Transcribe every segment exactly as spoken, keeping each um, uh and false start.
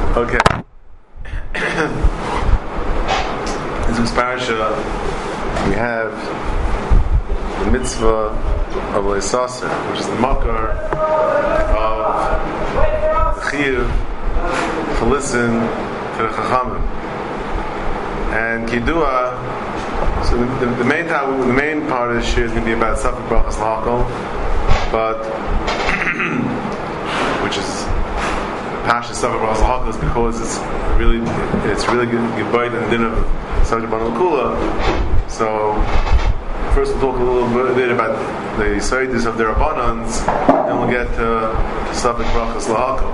Okay. In this parasha, we have the mitzvah of Leisaser, which is the makar of the chiyuv to listen to the chachamim. And kidua. So the, the, the main time, the main part of the shir is going to be about Safek Brachas L'Hakol, but which is Pasha Safek Brachas L'Hakol is because it's really it's really good and din of Safek Brachas L'Hakol. So first we'll talk a little bit about the Yisaidus of the Rabbanans, then we'll get to Safek Brachas L'Hakol.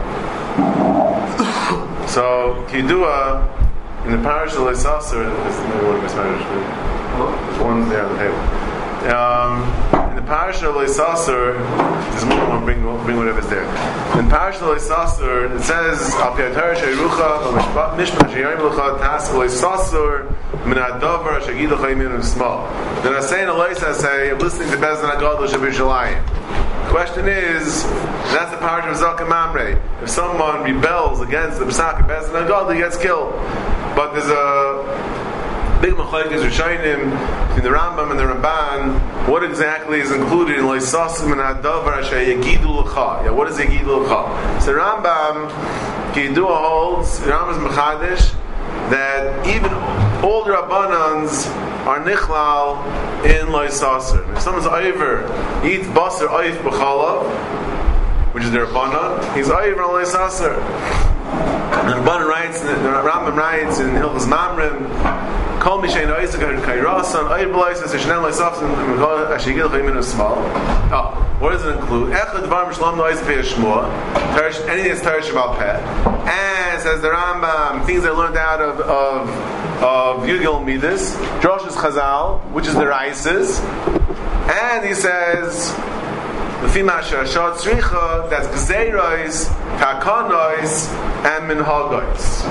So kidua in the parish of Leisaser, there's maybe one of my parish. There's one there on the table. Um, in the parish of Leisaser, there's more than one. Bring bring whatever's there. In the parish of Leisaser, it says Al Pi HaTorah Sheirucha Mishpat Sheyayim Lucha Tas Leisaser Min Hadavar Shegid Lecha Yimin V'Smal. Then I say in the Leisa, I say I'm listening to Bezdin HaGadol Shabirushalayim. The question is, that's the parish of Zaka Mamre. If someone rebels against the Pesach of Bezdin HaGadol, he gets killed. But there's a big machlekes Rishonim between the Rambam and the Ramban. What exactly is included in Leisasim and Hadavar Asher Yegidu L'cha? Yeah, what is Yegidu L'cha? So Rambam Kidua holds, Rambam is mechadish that even all the Rabbanans are nichlal in Leisasim. If someone's over eats basar oif b'chalav, which is the Rabbanan, he's over on Leisasim. The Rabbanan writes, the Rambam writes in Hilchos Mamrim, Kol Mishein Oisek Kairasan, Oiv B'Loises, Yishnen Loisafsim, Ashigil Chaymin Usmal. Oh, what does it include? Echad Dvar Mishlam Nois Pei Shmua, anything that's Teresh Shabal Peh, and says the Rambam, things I learned out of of of Yugil Midas, Droshes Chazal, which is the Raises, and he says, L'fima Shashad Tzricha, that's Gzeiros, Takanois, and Minhagois.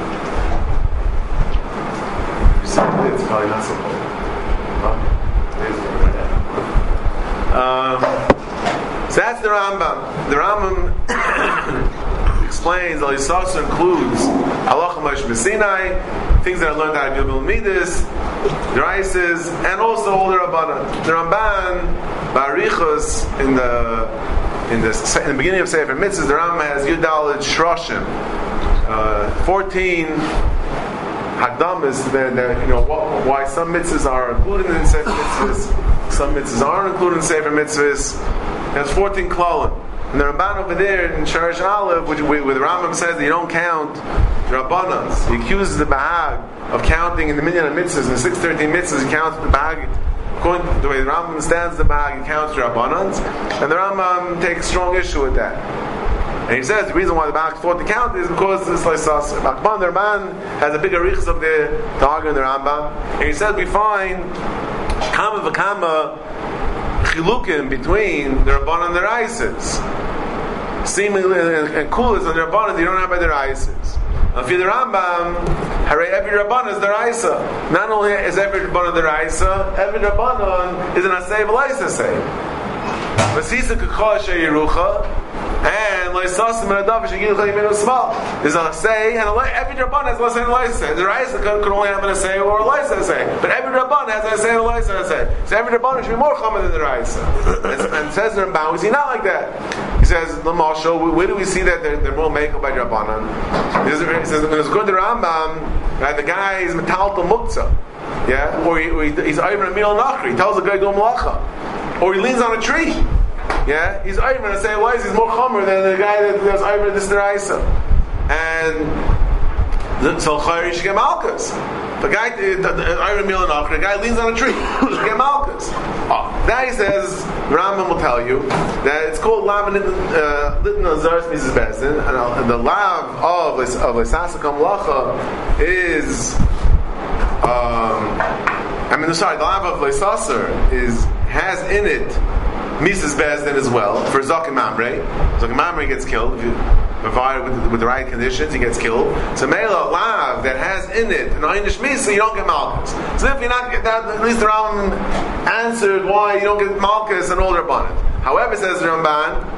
It's probably not so cool. Uh, so that's the Rambam. The Rambam explains that Leisaser includes Halacha Moshe B'Sinai, things that I learned out of Yubel Midas, the Raises, and also all the Rabbanan. The Ramban, Barichos, in the in the in the beginning of Sefer Mitzvahs, the Rambam has Yudalid Shroshim, uh, fourteen Hagdamas. That you know why some mitzvahs are included in Sefer Mitzvahs, some mitzvahs aren't included in Sefer Mitzvahs. There's fourteen klalim. And the Ramban over there in Sharish Aleph, which where the Rambam says that you don't count the Rabbanans. He accuses the Bahag of counting in the minyan of mitzvahs, in the six thirteen mitzvahs, he counts the Bahag. According to the way the Rambam stands the Bahag, he counts the Rabbanans. And the Rambam takes strong issue with that. And he says the reason why the Bahag thought to count is because it's Leisaser. Akban, the Ramban has a bigger riches of the Tahag in the Rambam. And he says we find Kama v'Kama chilukim between the Rabbanan and the Raises. Seemingly, and cool is on the Rabbanan, you don't have by the Raises. Now, if you're the Rambam, hooray, every Rabbanan is the Raisa. Not only is every Rabbanan the Raisa, every Rabbanan is an Asay v'Laisa Asay. Vasisa k'chol she'yirucha, and Leisasim and Adav she'gil chayim small. There's a say and a lay. Every Rabban has a say and a Leisa. The Raisa could only have a say or a Leisa say, but every Rabban has a say and a Leisa say. So every Rabban should be more common than the Raisa. and, and says the Ramban, is he not like that? He says, L'mashal, where do we see that they're, they're more makeup by Rabbanan? He says, when it's good to Rambam, right, the guy is metaltal muktzah, yeah, or, he, or he, he's over a meal nachri. He tells the guy do malacha, or he leans on a tree. Yeah, he's over and say, why is he's more chomer than the guy that does over this deraisa? And so Chayri should get malchus. The guy, over a meal and the guy leans on a tree. He should get malchus. Oh, now he says, Rambam will tell you that it's called lav and litna zaris misses bezdin, and the lav of of Leisasa Kamlacha is, um, I mean, sorry, the lav of Leisaser is has in it Mises Bezdin as well for Zakim Mamre. Zakim Mamre gets killed if you provide with, with the right conditions, he gets killed. So Mela Lav that has in it an Einish Misa, you don't get Malchus. So if you're not get that, at least the Rambam answered why you don't get Malchus and all Rabbanan. However, says the Ramban,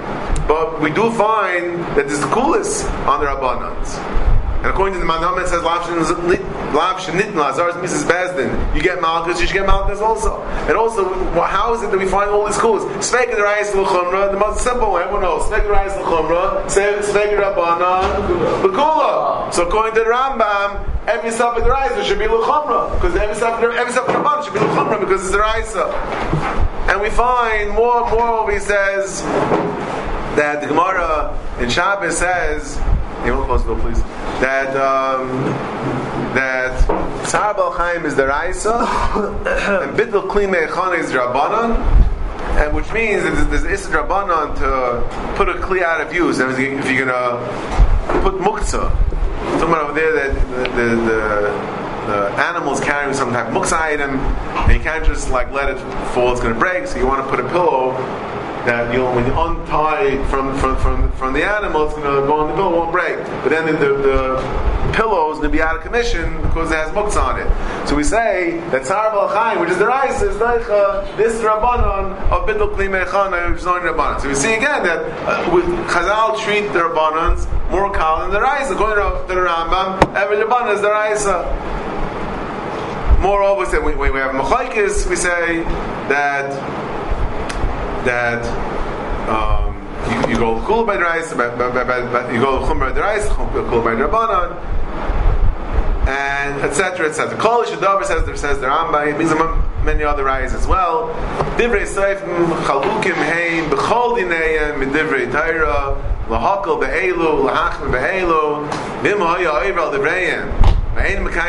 but we do find that there's kulis on the Rabbanans. And according to the Manam, it says Lav Shenitn Lazar's Missus Bezdin. You get Malchus, you should get Malchus also. And also, how is it that we find all these schools? Sveik the Rayis L'Chumra, the most simple way, everyone knows. Sveik the Rayis L'Chumra, Sveik the Rabbanan, L'Kula. So according to the Rambam, every stuff in the Rayis should be L'Chumra, because every stuff every stuff in the Rabbanan should be L'Chumra because it's the Rayis. And we find more and more. He says that the Gemara in Shabbos says. You want close the door, please. That um, that Tzar Bal Chaim is the Raisa and Bittul Kli Me'echana is Rabbanan, and which means that there's Issa Rabbanan to put a Kli out of use. And if you're gonna put Muktzah, talking about over there that the, the, the the animal's carrying some type of Muktzah item, and you can't just like let it fall; it's going to break. So you want to put a pillow. That you know, when you untie from from from, from the animal, it's going to go on the pillow, it won't break. But then the, the, the pillow is going to be out of commission because it has muktzah on it. So we say that Tzar Bal Chaim, which is the Raisa, is like this Rabbanon of Bittul Kli Me'echana, which is not Rabbanon. So we see again that uh, with Chazal treat the Rabbanans more kal than the Raisa. According to the Rambam, every Rabbanon is the Raisa. Moreover, we say we, we have Mechaikis. We say that. That um, you, you go Kula by the Reis, you go Chumra by the Reis, Kula by the Rabbanan, and et cetera, et cetera. Kol Shadavar says there says the Rambam. It means many other Reis as well. Divrei Seifim Chalukim Hein B'Chol Dinayim Midivrei Torah Lahakol Be'elu Lahachim Be'elu Bim Haya Oivral Divrayim. It will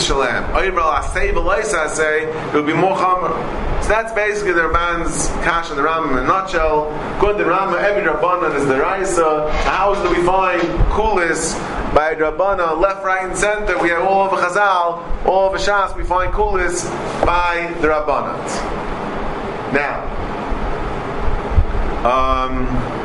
be more chamer. So that's basically the Ramban's Kash and the Rambam in a nutshell. According to the Rambam, every Rabbanan is the Raisa. How do we find Kulis by Rabbanan, left, right, and center? We have all over Chazal, all over Shas, we find Kulis by the Rabbanans. Now, um,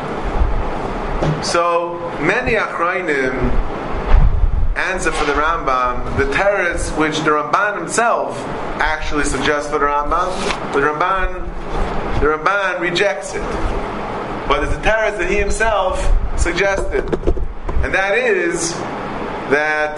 so many Achrayim answer for the Rambam, the teretz which the Ramban himself actually suggests for the Rambam, the Ramban, the Ramban rejects it. But it's a teretz that he himself suggested, and that is that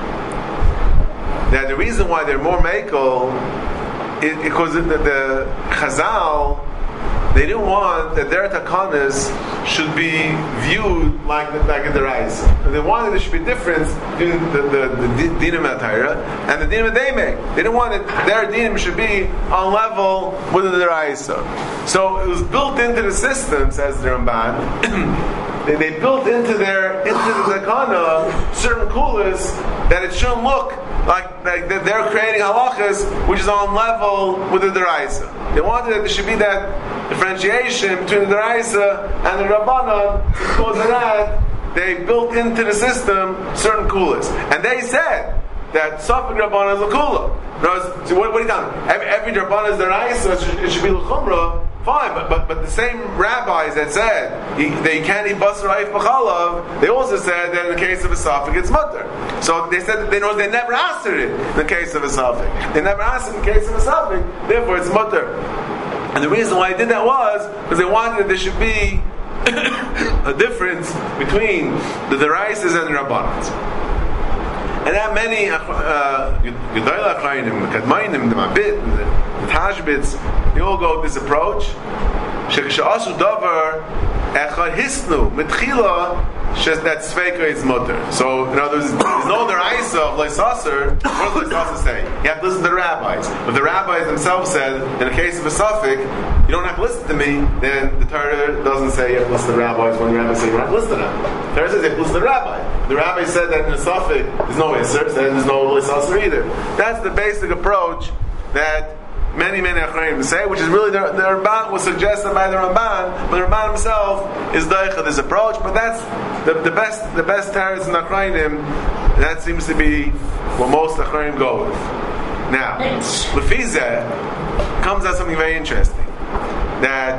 that the reason why they're more mekel is because the, the, the Chazal, they didn't want that their takanas should be viewed like the, like the Rais. They wanted there should be a difference between the, the, the dinim atayra and the dinim they make. They didn't want that their dinim should be on level with the Rais. So it was built into the system, says the Ramban. they, they built into their into the takana certain kulas that it shouldn't look like, like they're creating halachas which is on level with the Deraisa. They wanted that there should be that differentiation between the Deraisa and the Rabbanan. Because of that, they built into the system certain kulas. And they said that Safek Rabbanan is a kula. So what, what are you telling me? Every, every Rabbanan is Deraisa, it should, it should be l'chumra. Fine, but, but but the same rabbis that said he, they can't eat basar ha'if b'chalav, they also said that in the case of a safek it's mutter. So they said that they know they never answered it in the case of a safek. They never answered in the case of a safek, therefore it's mutter. And the reason why they did that was because they wanted that there should be a difference between the deraises and the rabbanans. And that many Gedolei Achrayim, the Kadmainim, the Mabit, the Tashbits, they all go with this approach. Sheksha'asu davar echad hisnu mitchila shes that sveika is mutter. So in other words, there's no deraisa of leisaser. What does leisaser say? You have to listen to the rabbis. But the rabbis themselves said, in the case of a suffix, you don't have to listen to me. Then the Torah doesn't say you have to listen to the rabbis. When the rabbis say you don't have to listen to them, the Torah says you have to listen to the rabbi. The rabbi said that in the suffix there's no iser, so there's no leisaser either. That's the basic approach that many, many Achrayim say, which is really the, the Ramban was suggested by the Ramban, but the Ramban himself is daicha this approach. But that's the, the best, the best teretz in Achrayim. That seems to be what most Achrayim go with. Now, Lefizeh comes out something very interesting. That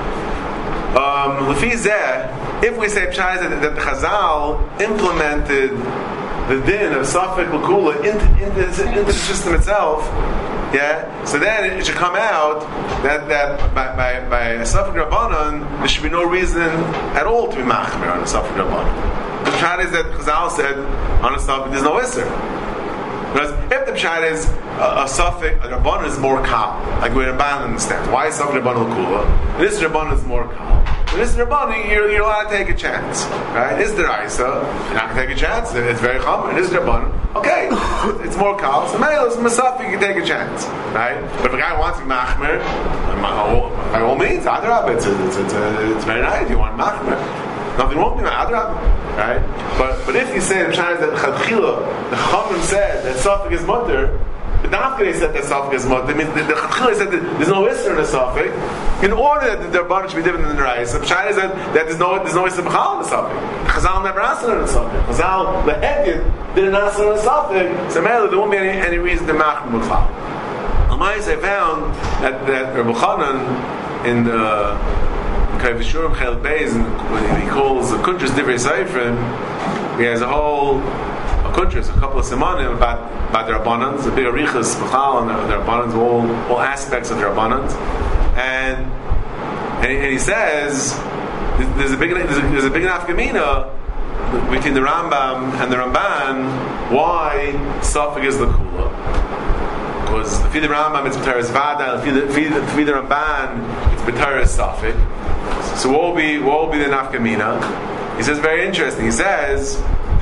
um, Lefizeh, if we say Pshai that, that Chazal implemented the din of Safek L'Kula into, into, into the system itself, Yeah. So then it should come out that that by by, by a Safek Rabbanon there should be no reason at all to be machmer on a Safek Rabbanon. The pshat is that Chazal said on a Safek there's no isser. Because if the pshat is a, a Safek, a Rabbanon is more kal, like we Rabbanon understands. Why is Safek Rabbanon l'kula? This Rabbanon is more kal. When this is Rabbanon, you're, you're allowed to take a chance, right? This is the Raisa, you're not going to take a chance. It's very common. This is Rabbanon. Okay, it's more kal. So male is Masaf, you can take a chance, right? But if a guy wants to be machmer, by all means, adrab, it's, it's, it's, it's very nice. You want machmer. Nothing wrong with that, right? But but if you say the China that Chadchila, the Chachamim said that Safek is mutter, but the Nafkei said that Safek is mutter, I mean, the, the Chadchila said that there's no Isser in the Safek, in order that the Rabbanon should be different than the Reis. The China said that there's no there's no Isser B'chal in the Safek. Chazal never asked in the Safek. Chazal, the Heged, didn't ask in the Safek, so Mele, there won't be any, any reason to Mach B'chal. Amais, I found that, that Rabbi Chanan in the Kavishurim Chel Beis, when he calls the Kuntras Divrei Seifrim, he has a whole a Kuntras, a couple of Simanim about, about the Rabbanans, a big Arichas, B'chal, and the, the Rabbanans, all, all aspects of the Rabbanans. And, and, he, and he says, there's a big there's a, there's a big nafkamina between the Rambam and the Ramban, why Safek is the Kula. Because if the Rambam it's B'teres Vada, if the Ramban it's B'teres Safek. So what will be what will be the nafkamina? He says very interesting. He says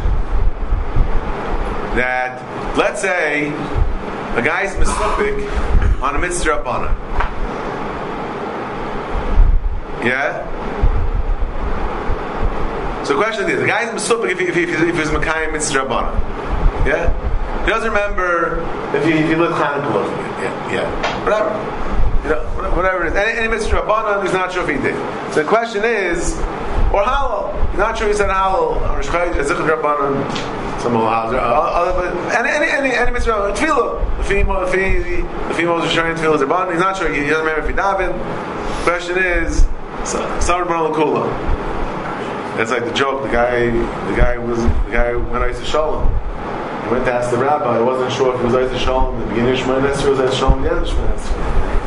that let's say a guy's misupik on a mitzvah rabbanan. Yeah. So the question is, the guy's misupik if he if he if he's Mekayim mitzvah rabbanan. Yeah. He doesn't remember if he if he lived Chanukah. Yeah. Yeah. Whatever. You know, whatever it is. Any, any mitzvah rabbanon, he's not sure if he did. So the question is, or halal. He's not sure he said halal. Or shchayit, zichud rabbanon, some halal. Any any any any mitzvah rabbanon. Tefillah. If he if he if he was showing tefillah is rabbanon, he's not sure. He doesn't remember if he davened. The question is, Sar Rabbanon L'Kula. That's like the joke. The guy the guy was the guy went out to Shalom. He went to ask the rabbi. I wasn't sure if he was out to Shalom in the beginning of Shemona Esrei, was out to Shalom the end of Shemona Esrei.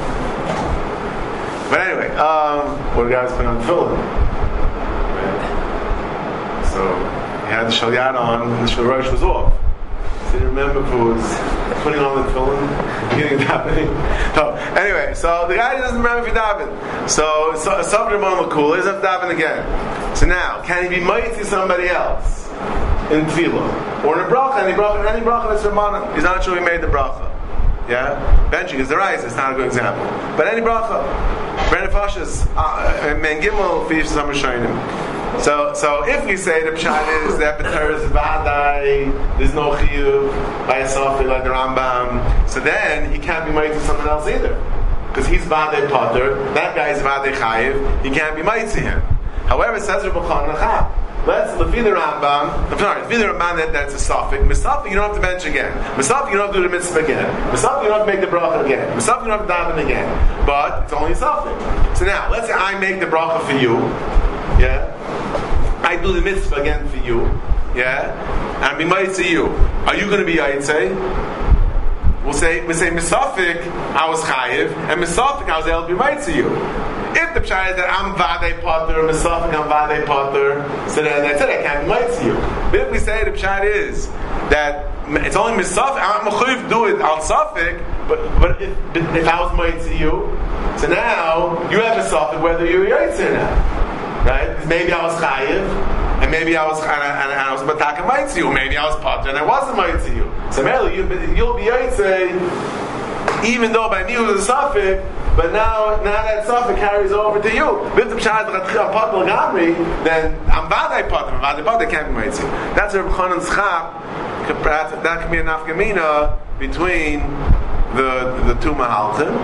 But anyway, um, what the guy was putting on tefillin. Right? So he had the shalyat on, and the shalosh was off. So he didn't remember if it was putting on the tefillin, getting davening. So anyway, so the guy doesn't remember if he davened. So Safek Rabbanon L'Kula, he's have to daven again. So now, can he be mighty somebody else in tefillah or in a bracha? Any bracha, any bracha that's Rabbanon, he's not sure he made the bracha. Yeah, benching is the rise. It's not a good example. But any bracha, Brennan Fashas, Men Gimel, Fish Summer Shining. So, so if we say the pshat is that B'teres Vadai, there's no chiyuv by a Safek like the Rambam, so then he can't be mighty to someone else either, because he's Vadai Potter. That guy is Vadai Chayiv. He can't be mighty to him. However, it says Rabbi Chanan, let's lefi the Rambam. I'm sorry, lefi the Rambam that, that's a Safek. Misafek you don't have to bench again. Misafek you don't have to do the mitzvah again. Misafek you don't have to make the bracha again. Misafek you don't have to daven again. But it's only Safek. So now, let's say I make the bracha for you. Yeah, I do the mitzvah again for you. Yeah, and I be mighty to you. Are you going to be Yaitse? We'll say we say Misafek I was Chayiv, and Misafek I was able to be mighty to you. If the pshat is that I'm Vadei Potter, Misafek I'm Vadei Potter, so then that's it, I can't be mighty to you. But if we say the pshat is that it's only Misafek, I'm Mechuyev do it al Safek, but but if, if I was mighty to you, so now you have a Safek whether you're Yaitse or not, right? Maybe I was Chayiv, and maybe I was and I, and I was Mataka mighty to you, maybe I was Potter and I wasn't mighty to you. So maybe you, you'll be Yaitse, even though by me it was a Safek. But now, now that Safek carries over to you. If the pshat is Potter Gamri, then I'm Vadai Potter. Vadai Potter can't be mighty. That's Reb Chanan's chap. That can be a nafkamina between the the two mahalchim.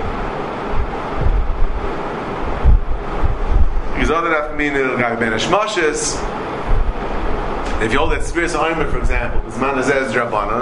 His other nafkamina guy ben Hashmoshes. If you hold that Spirit Omer, for example, it's Manazez Drabanan.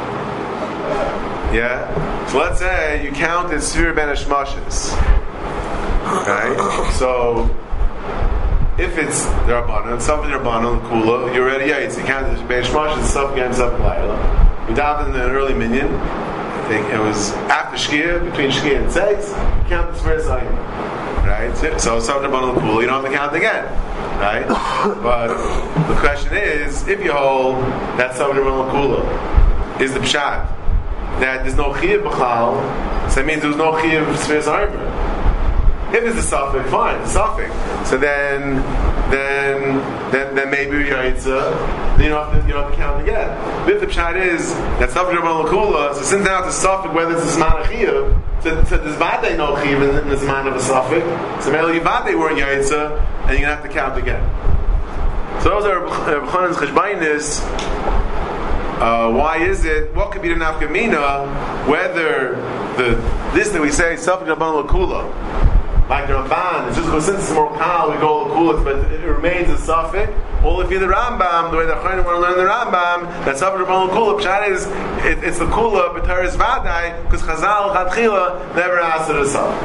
Yeah? So let's say you counted Sfir Ben Hashmoshes. Okay? So, if it's the Rabbanon, something Rabbanon, Kula, you're already Yaitz. You counted Ben Hashmoshes, Saf again, Saf Laila. You davened in an early minyan. it, it was after Shkia, between Shkia and Seis, count the Sferis Ayim. Right? So, Sav Rabbanan L'Kula, you don't have to count again. Right? But the question is, if you hold that Sav Rabbanan L'Kula is the Pshat, that there's no Chiyav B'chal, so that means there's no Chiyav Sferis Ayim. If it's a suffix, fine, it's a suffix. So then, then, then, then maybe you're Yitzah, then you don't have to, you don't have to count again. But if the pshat is that suffix Rabban L'Kula, so since now it's a suffix, whether it's a Zman of Chiyav, so, so there's Vade no Chiyav in the Zman of a suffix, so maybe Vade weren't Yitzah, and you're going to have to count again. So those are Reb Chanan's Cheshbainis. Uh, why is it? What could be the nafkamina? Whether the this that we say suffix Rabban L'Kula, like the Ramban, it's just because since it's more kal, we go L'Kula, but it, it remains a suffix. Or if you're the Rambam, the way the Chayim want to learn the Rambam, that suffix Rabban L'Kula, pshat is it, it's the Kula, but there is Vadai, because Chazal Chadchila never asked it a suffix.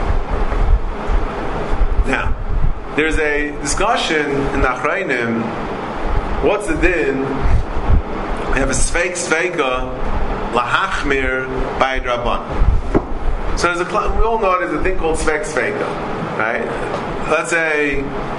Now, there's a discussion in the Achrayim. What's the din? We have a Sveik Sveika Lahachmir by Draban. So there's a, we all know there's a thing called Sveik Sveika, right? Let's say,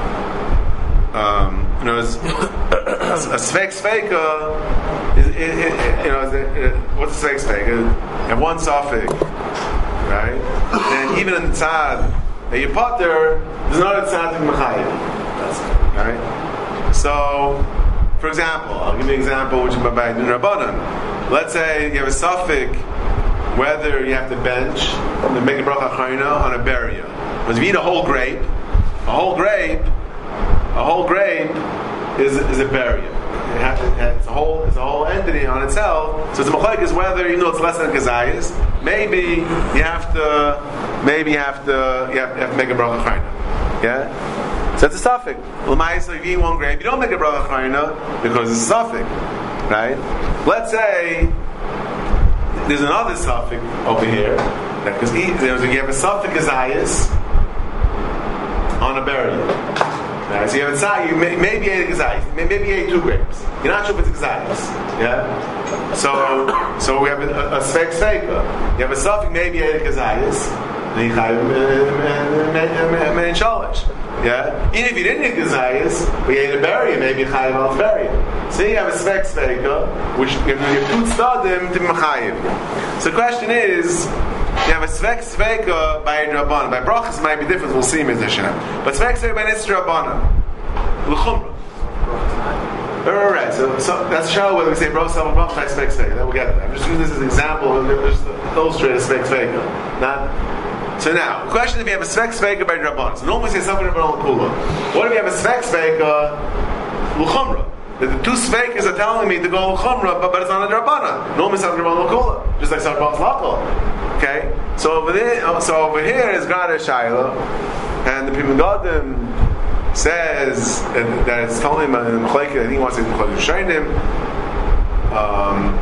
um, you know, a Sveik Sveika is, it, it, you know, is it, it, what's a Sveik Sveika? You have one suffix, right? And even in the tzad that you put there, there's another tzad in Mechayim, right? So, for example, I'll give you an example which is by Din Rabbanan. Let's say you have a suffix whether you have to bench to make a bracha acharina on a beria. Because if you eat a whole grape, a whole grape, a whole grape is is a beria. It has, it's a whole it's a whole entity on itself. So it's a machlek is whether you know it's less than kazayis. Maybe you have to maybe you have to you have, you have to make a bracha acharina. Yeah. So it's a suffix. L'maisa, if you eat one grape, you don't make a bracha acharina because it's a suffix, right? Let's say there's another suffix over here that because you have a suffix kazayis on a burial. Right? So you have a tzai, you may, maybe ate a kazayis, maybe you ate two grapes. You're not sure if it's kazayis. Yeah. So so we have a, a, a sveik sveika. You have a suffix, maybe you ate a kazayis. Then you chayv men shalish. Yeah. Even if you didn't eat kazayis, but you ate a berry, maybe you chayv al berry. So you have a sveik sveika, which you have two stadim to mechayiv. So the question is, you have a sveik sveika by Rabbanan. By brachas might be different. We'll see in Hashem. But sveik sveika by Nitzra Rabbanan, l'chumra. Alright, so, so that's a show whether we say bro seven brachas by sveik sveika. Then we'll get there. I'm just using this as an example, just to illustrate a sveik sveika. Not. So now, the question if you have a sveik sveika by Rabbanan. So normally we say something about L'Kula. What if you have a sveik sveika l'chumra? The two sveikas are telling me to go l'chumra, but, but it's not a Rabbanan. Normally it's not a L'Kula, just like Sarabban's L'Kula. Okay? So over there, so over here is Gada Shaila, and the Pri Megadim says that, that it's telling him in M'chlekes, I think he wants to say M'chlekes Shainim, um,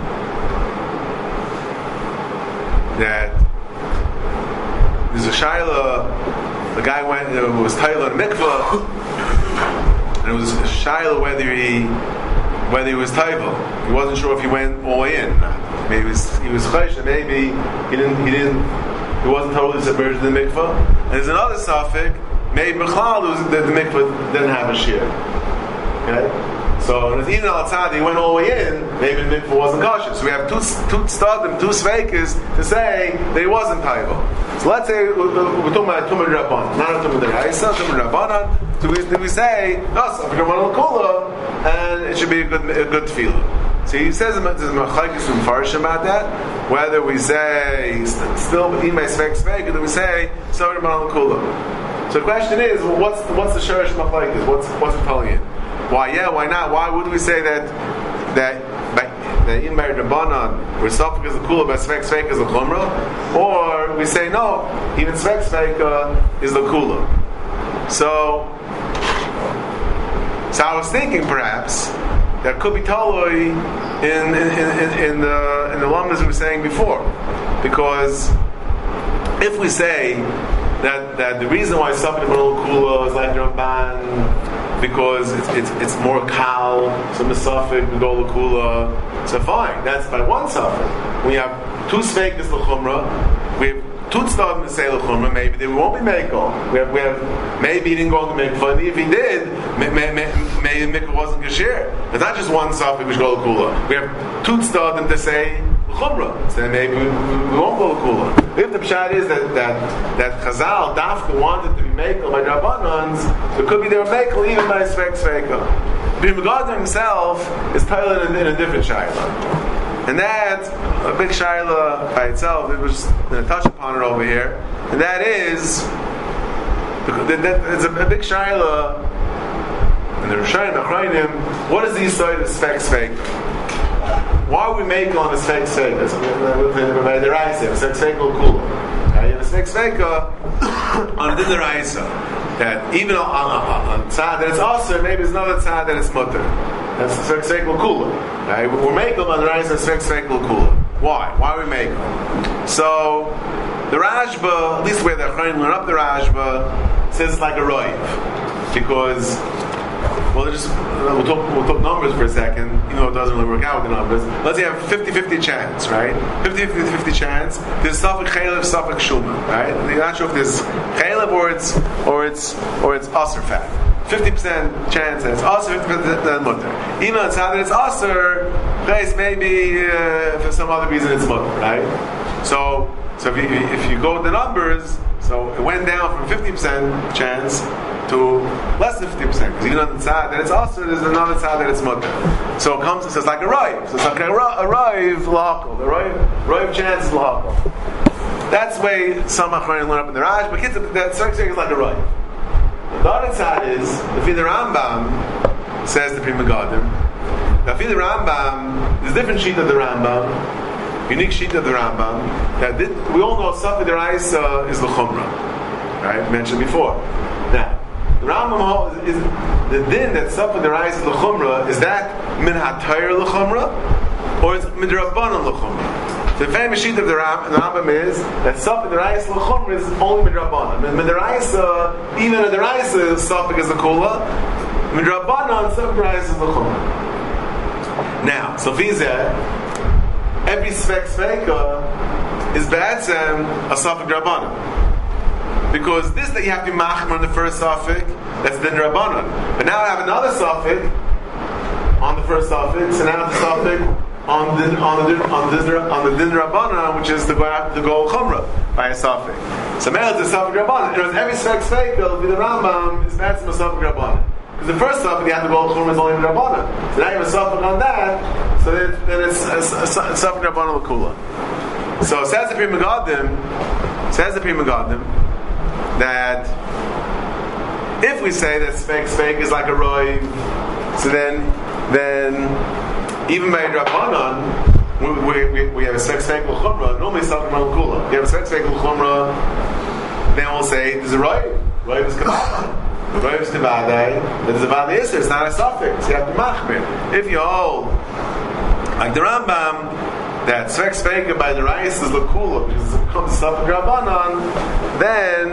that there's a Shaila, the guy went, it was Taila and Mikvah, and it was a Shaila whether he whether he was Taiva. He wasn't sure if he went all in. Maybe he was he was Chaysh, maybe he didn't he didn't he wasn't totally submerged in the mikvah. And there's another suffix, maybe B'chlal the, the mikvah didn't have a shear. Okay? So even al tzad, he went all the way in, maybe the mikvah wasn't kosher. So we have two two stadim, two sveikas to say that he wasn't taiva. So let's say we're talking about Tumah Rabbanan, not a Tumah Deraisa, Tumah Rabbanan. So we, we say, no, so Rabbanan L'Kula, and it should be a good a good feeling. So he says there's a machlekes from Farsh about that. Whether we say still in my sveik sveik, or do we say so Rabbanan L'Kula. So the question is, well, what's what's the shirish machlekes? What's what's it telling you? Why? Yeah. Why not? Why would we say that that that in my Rabbanan we're suffering as a kula, but sveik sveik is a chumrah, or we say no, even sveik sveik uh, is the kula. So, so I was thinking perhaps that could be taloi in in, in, in the in the lamdas we were saying before, because if we say that that the reason why suffering a little kula is like Ramban because it's it's, it's more kal, so misafik, go l'kula. So fine, that's by one safik. We have two sveikas l'chumra. We have two tzdadim to say l'chumra. Maybe they won't be mekel. We have we have maybe he didn't go on the mikvah. If he did, maybe the mikvah wasn't kasher. It's not just one safik which go l'kula. We have two tzdadim to say l'chumra. So maybe we, we, we won't go l'kula. If the pshat is that that that Chazal Dafka wanted to be mekel by Rabbanans, it could be they were mekel even by svek sveka. But Megadim himself is titled in, in a different shayla. And that, a big shayla by itself, it was going to touch upon it over here, and that is, that, that, it's a, a big shayla, and the Rishayim Achrayim, what is the side of svek svek? Why are we making on the svek svek? By the Raisa, svek svek will cool. You have a svek svek on the Raisa, that even on, on, on, on tzad that it's also, maybe it's another tzad that it's mutter. That's the svek svek will cool. Right? We're making on the Raisa svek svek will cool. Why? Why are we making? So the Rashba, at least where they're trying to learn up the Rashba, says it's like a roiv, because well, just we'll talk, we'll talk numbers for a second, even though it doesn't really work out with the numbers. Let's say you have fifty-fifty chance, right? fifty-fifty chance. There's safek chaylev, safek shuma, right? You're not sure if there's chaylev or it's or it's or it's aser fat. Fifty percent chance that it's aser, fifty percent mutter. Even on tzad that it's aser, place maybe uh, for some other reason it's mutter, right? So, so if you if you go with the numbers, so it went down from fifty percent chance to less than fifty percent, because even on the tzad that it's also, there's another tzad that it's mutter. So it comes, so it's like a rive. So it's like a rive lahakol. The rive, rive chance is lahakol. That's the way some achrayim learn up in the Raj, but kids, that svek svek is like a rive. The other tzad is, the Fi the Rambam says the Pri Megadim. The Fi the Rambam, there's different sheet of the Rambam, unique sheet of the Rambam, that did, we all know Safi the Raisa is l'chumra, right? Mentioned before. Now, the Rambam is the din that Safi the Raisa is l'chumra, is that min hatayr l'chumra, or is it midrabbanan l'chumra? The famous sheet of the, Ram, the Rambam is that Safi the Raisa l'chumra is only midrabbanan. Midraisa, even in the Raisa, Safi is l'kula. Midrabbanan, Safi the Raisa is l'chumra. Now, so visa, every svek sveka is ba'atzem a safek drabanan, because this that you have to machmer on the first safek, that's the drabanan. But now I have another safek on the first safek, so now the safek on the on the on the on the din drabanan, which is the go the go chumra by a safek. So now it's a safek drabanan. It was every svek sveka will be the Rambam is ba'atzem a safek drabanan. Because the first safek you have to go chumra is only the drabanan. So now you have a safek on that. So then, then it's a safek rabbanan l'kula. So says the Pri Megadim, says the Pri Megadim that if we say that svek svek is like a roiv, so then then even by rabbanan we, we, we have a svek svek l'chumra. Normally safek rabbanan l'kula. You have a svek svek l'chumra, then we'll say there's a roiv. Roiv is kabbalah. Roiv is kabbalah, but there's a vada yisr. It's not a safek. So you have to machmir. If you hold like the Rambam, that svek sveka by the Rais is l'kula, because it comes to safek rabbanan, then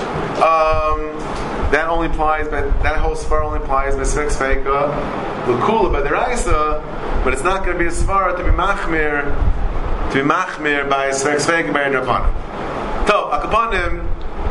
um, that only applies, but that whole svara only applies by svek sveka l'kula by the Raisa, but it's not going to be a svara to be machmir, to be machmir by svek sveka by the rabbanan. So akapanim,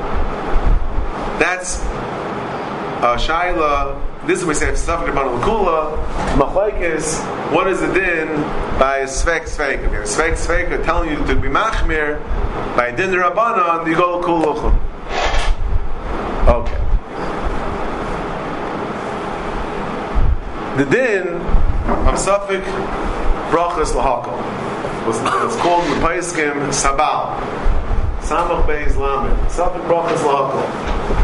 that's uh, shaila. This is what we say, safek rabbanan l'kula, machlekes, what is the din by a svek svek? If you have a svek svek telling you to be machmir, by din rabbanan, you go l'kula. Okay. The din of safek brachas l'hakol, it's called in the Paiskim sabal, samach beis lamed, safek brachas l'hakol.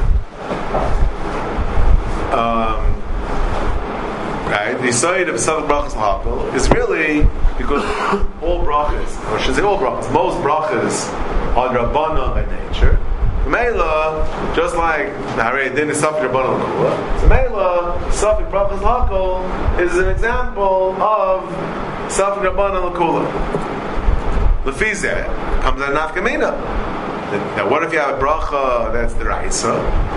Um, right, the side of safek brachas l'hakol is really because all brachas, or I should say all brachas, most brachas are rabbanan by nature. Meila, just like the Harei Din is safek rabbanan l'kula, so Meila, safek brachas l'hakol is an example of safek rabbanan l'kula. Lefizeh comes out nafka mina. Now, what if you have a bracha that's the Raisa? For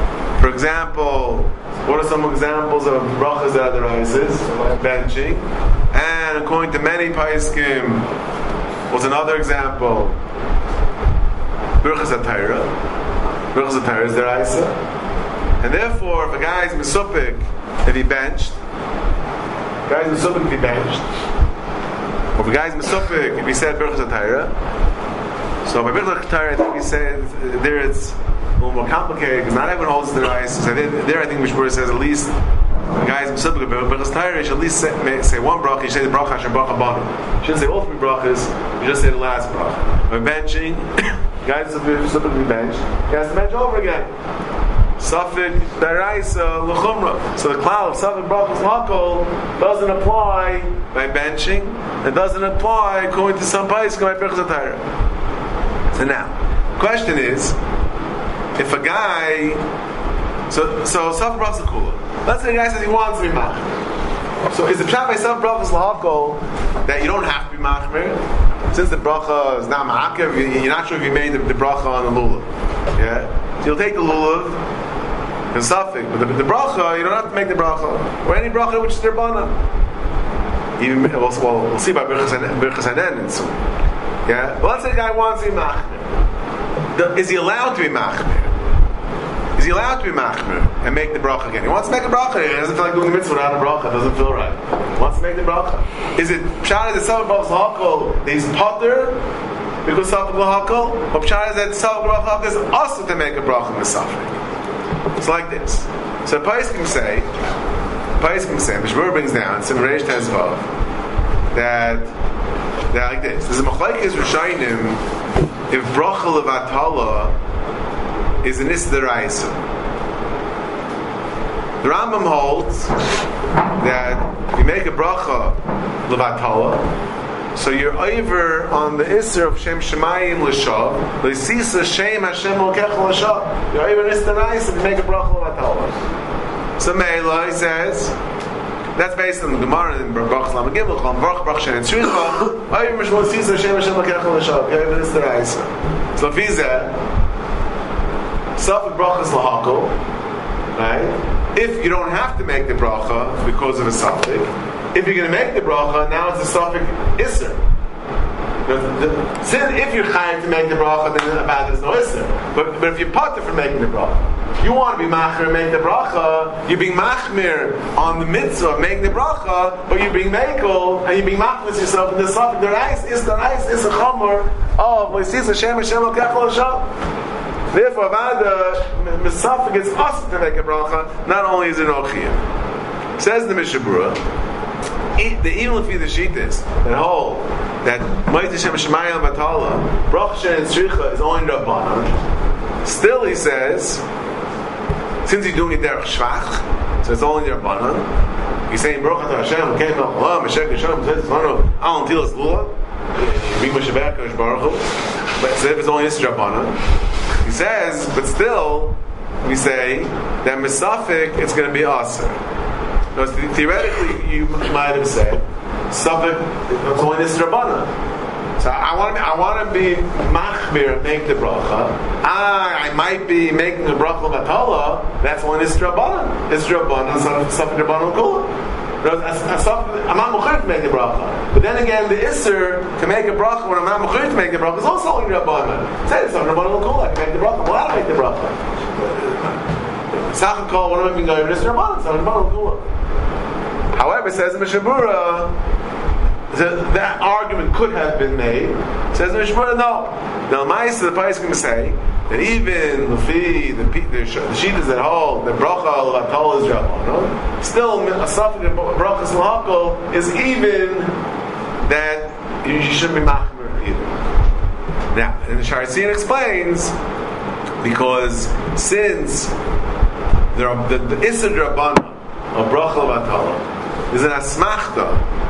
For example, what are some examples of brachas that are deraises? Benching. And according to many paiskim, what's another example? Birchas HaTorah. Birchas HaTorah is deraisa. And therefore, if a guy is mesupik, if he benched, if a guy is mesupik if he benched, or if a guy is mesupik if he said Birchas HaTorah, so by Birchas HaTorah, I think he said there it's a little more complicated because not everyone holds the deraisa. So there, there I think Mishmur says at least the guy is mesupik of Birchas HaTorah, he should at least say, may, say one bracha. He should say the bracha Hashem bracha banu. He shouldn't say all three brachas. You just say the last bracha. By benching, the guy is mesupik to be benched. He has to bench over again. Safik deraisa l'chumra. So the cloud of Safik brachas l'hakol doesn't apply by benching. It doesn't apply according to some paiskim by Birchas HaTorah. So now, the question is, if a guy, so so Safik brachas l'kula. Let's say the guy says he wants to be machmir. So is the pshat by Safik brachas l'hakol that you don't have to be machmir? Since the bracha is not ma'akev, you're not sure if you made the, the bracha on the lulav. Yeah, so you'll take the lulav. And suffix, but the, the bracha, you don't have to make the bracha, or any bracha which is derbanan. Even well, well, we'll see about birchas hanen soon. Yeah, but let's say the guy wants to be machmir. Is he allowed to be machmir? Is he allowed to be machmir and make the bracha again? He wants to make a bracha. He doesn't feel like doing the mitzvah without a bracha. It doesn't feel right. He wants to make the bracha. Is it pshat is the Safik brachas l'hakol that he's potter because Safik l'hakol, or pshat is that Safik brachas l'hakol is also to make a bracha in the Safik? It's like this. So Pais can say, Pais can say, Mishmur brings down, Sim Reish Tezvav, that that like this. There's a machlekes Rishayim if bracha levatala is an Issa D'Oraisa. The Rambam holds that you make a bracha levatala, so you're over on the Isser of Shem Shemayim L'Shav, L'Sisa Shem Hashem L'Kech L'Shav. You're over in Isser Nice if you make a bracha l'vatala. So Meila, he says, that's based on the Gemara in Brachas Lamed Gimel, Chol Baruch Baruch Shem Tzricha, over Mishmor Sisa Shem Hashem L'Kech L'Shav. You're over in Isser Nice. So Fiza, Safik brachas l'hakol, right? If you don't have to make the bracha because of a Safik, if you're going to make the bracha, now it's a Safik Isser. Since if you're chayav to make the bracha, then about there's no Isser. But, but if you're potter for making the bracha, you want to be machmir and make the bracha, you're being machmir on the mitzvah of making the bracha, but you're being makel, and you're being machmir yourself in the Safik. The rice is the rice is a chomer of L'Sisa Hashem Hashem L'Kech L'Shav. Therefore, about the Misafik is awesome to make a bracha, not only is it no chiyuv. Says the Mishnah Berurah, the even if the shittas that hold that Ma'it Hashem Shemayim Batala Bracha and Tzricha is only Rabbanan, still he says, since he's doing it derech shvach, so it's only Rabbanan. He's saying Baruch Atah Hashem Kein Melchlah Meshek Hashem Tzricha Al Tilas Lula Big Moshe Berakash Baruch Hu. But so if it's only this Rabbanan, he says, but still we say that Misafik it's going to be Aser. Because theoretically, you might have said, "Safik, it's only this Rabbana." So I want to, be, I want to be machmir and make the bracha. I, I might be making the bracha matala. That's only this Rabbana. This Rabbana, Safik Rabbana Kula. I'm not mechuyt to make the bracha. But then again, the Isser to make a bracha when I'm not mechuyt to make the bracha is also only Rabbana. Say it's Safik Rabbana Kula. I can make the bracha. Well, I don't make the bracha. Sachem call one of them going this Rabbana. Safik Rabbana Kula. However, says the Mishnah Berurah, that argument could have been made. Says the Mishnah Berurah, no. Now, Ma'aseh, the Pais can say that even Lefi, the the Shittas that hold that bracha l'vatol is Rabbanon, still a Safik brachas l'hakol is even that you shouldn't be machmir either. Now, and the Sharatzian explains because since there are the, the Issa Rabbanon of bracha l'vatol is an asmachta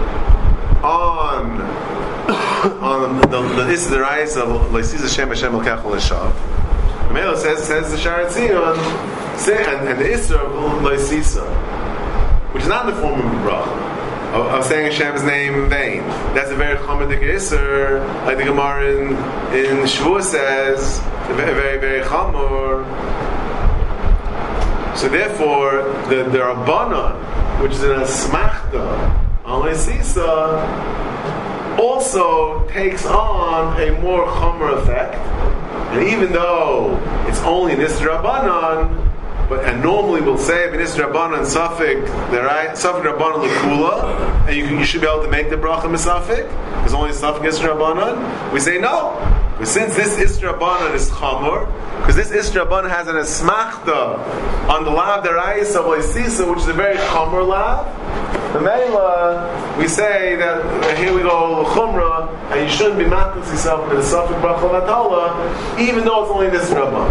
on on the the Issa D'Oraisa of L'Sisa Hashem Hashem L'Kech L'Shav. The Mela says says the Sharatzion and, and the Issa of L'Sisa, which is not in the form of a bracha of, of saying Hashem's name in vain. That's a very chomedik Issa, like the Gemara in in Shavuot says, a very very very chamor. So therefore, the, the Rabbanon, which is an Asmachta, on Leisisa, also takes on a more Chomer effect. And even though it's only this Rabbanon, but and normally we'll say this Rabbanon Safik, the right Safik Rabbanon Lekula, and you, you should be able to make the bracha Misafik. There's only Safik Isra Rabbanon. We say no, but since this Isra Rabbanon is Chamor, because this Isra Rabbanon has an Esmachta on the Lav Deraisa of Leisisa, which is a very Chamor Lav. The Meila, we say that uh, here we go Chumra, and you shouldn't be making yourself with a Safik Bracha Vatala, even though it's only this Rabbanon.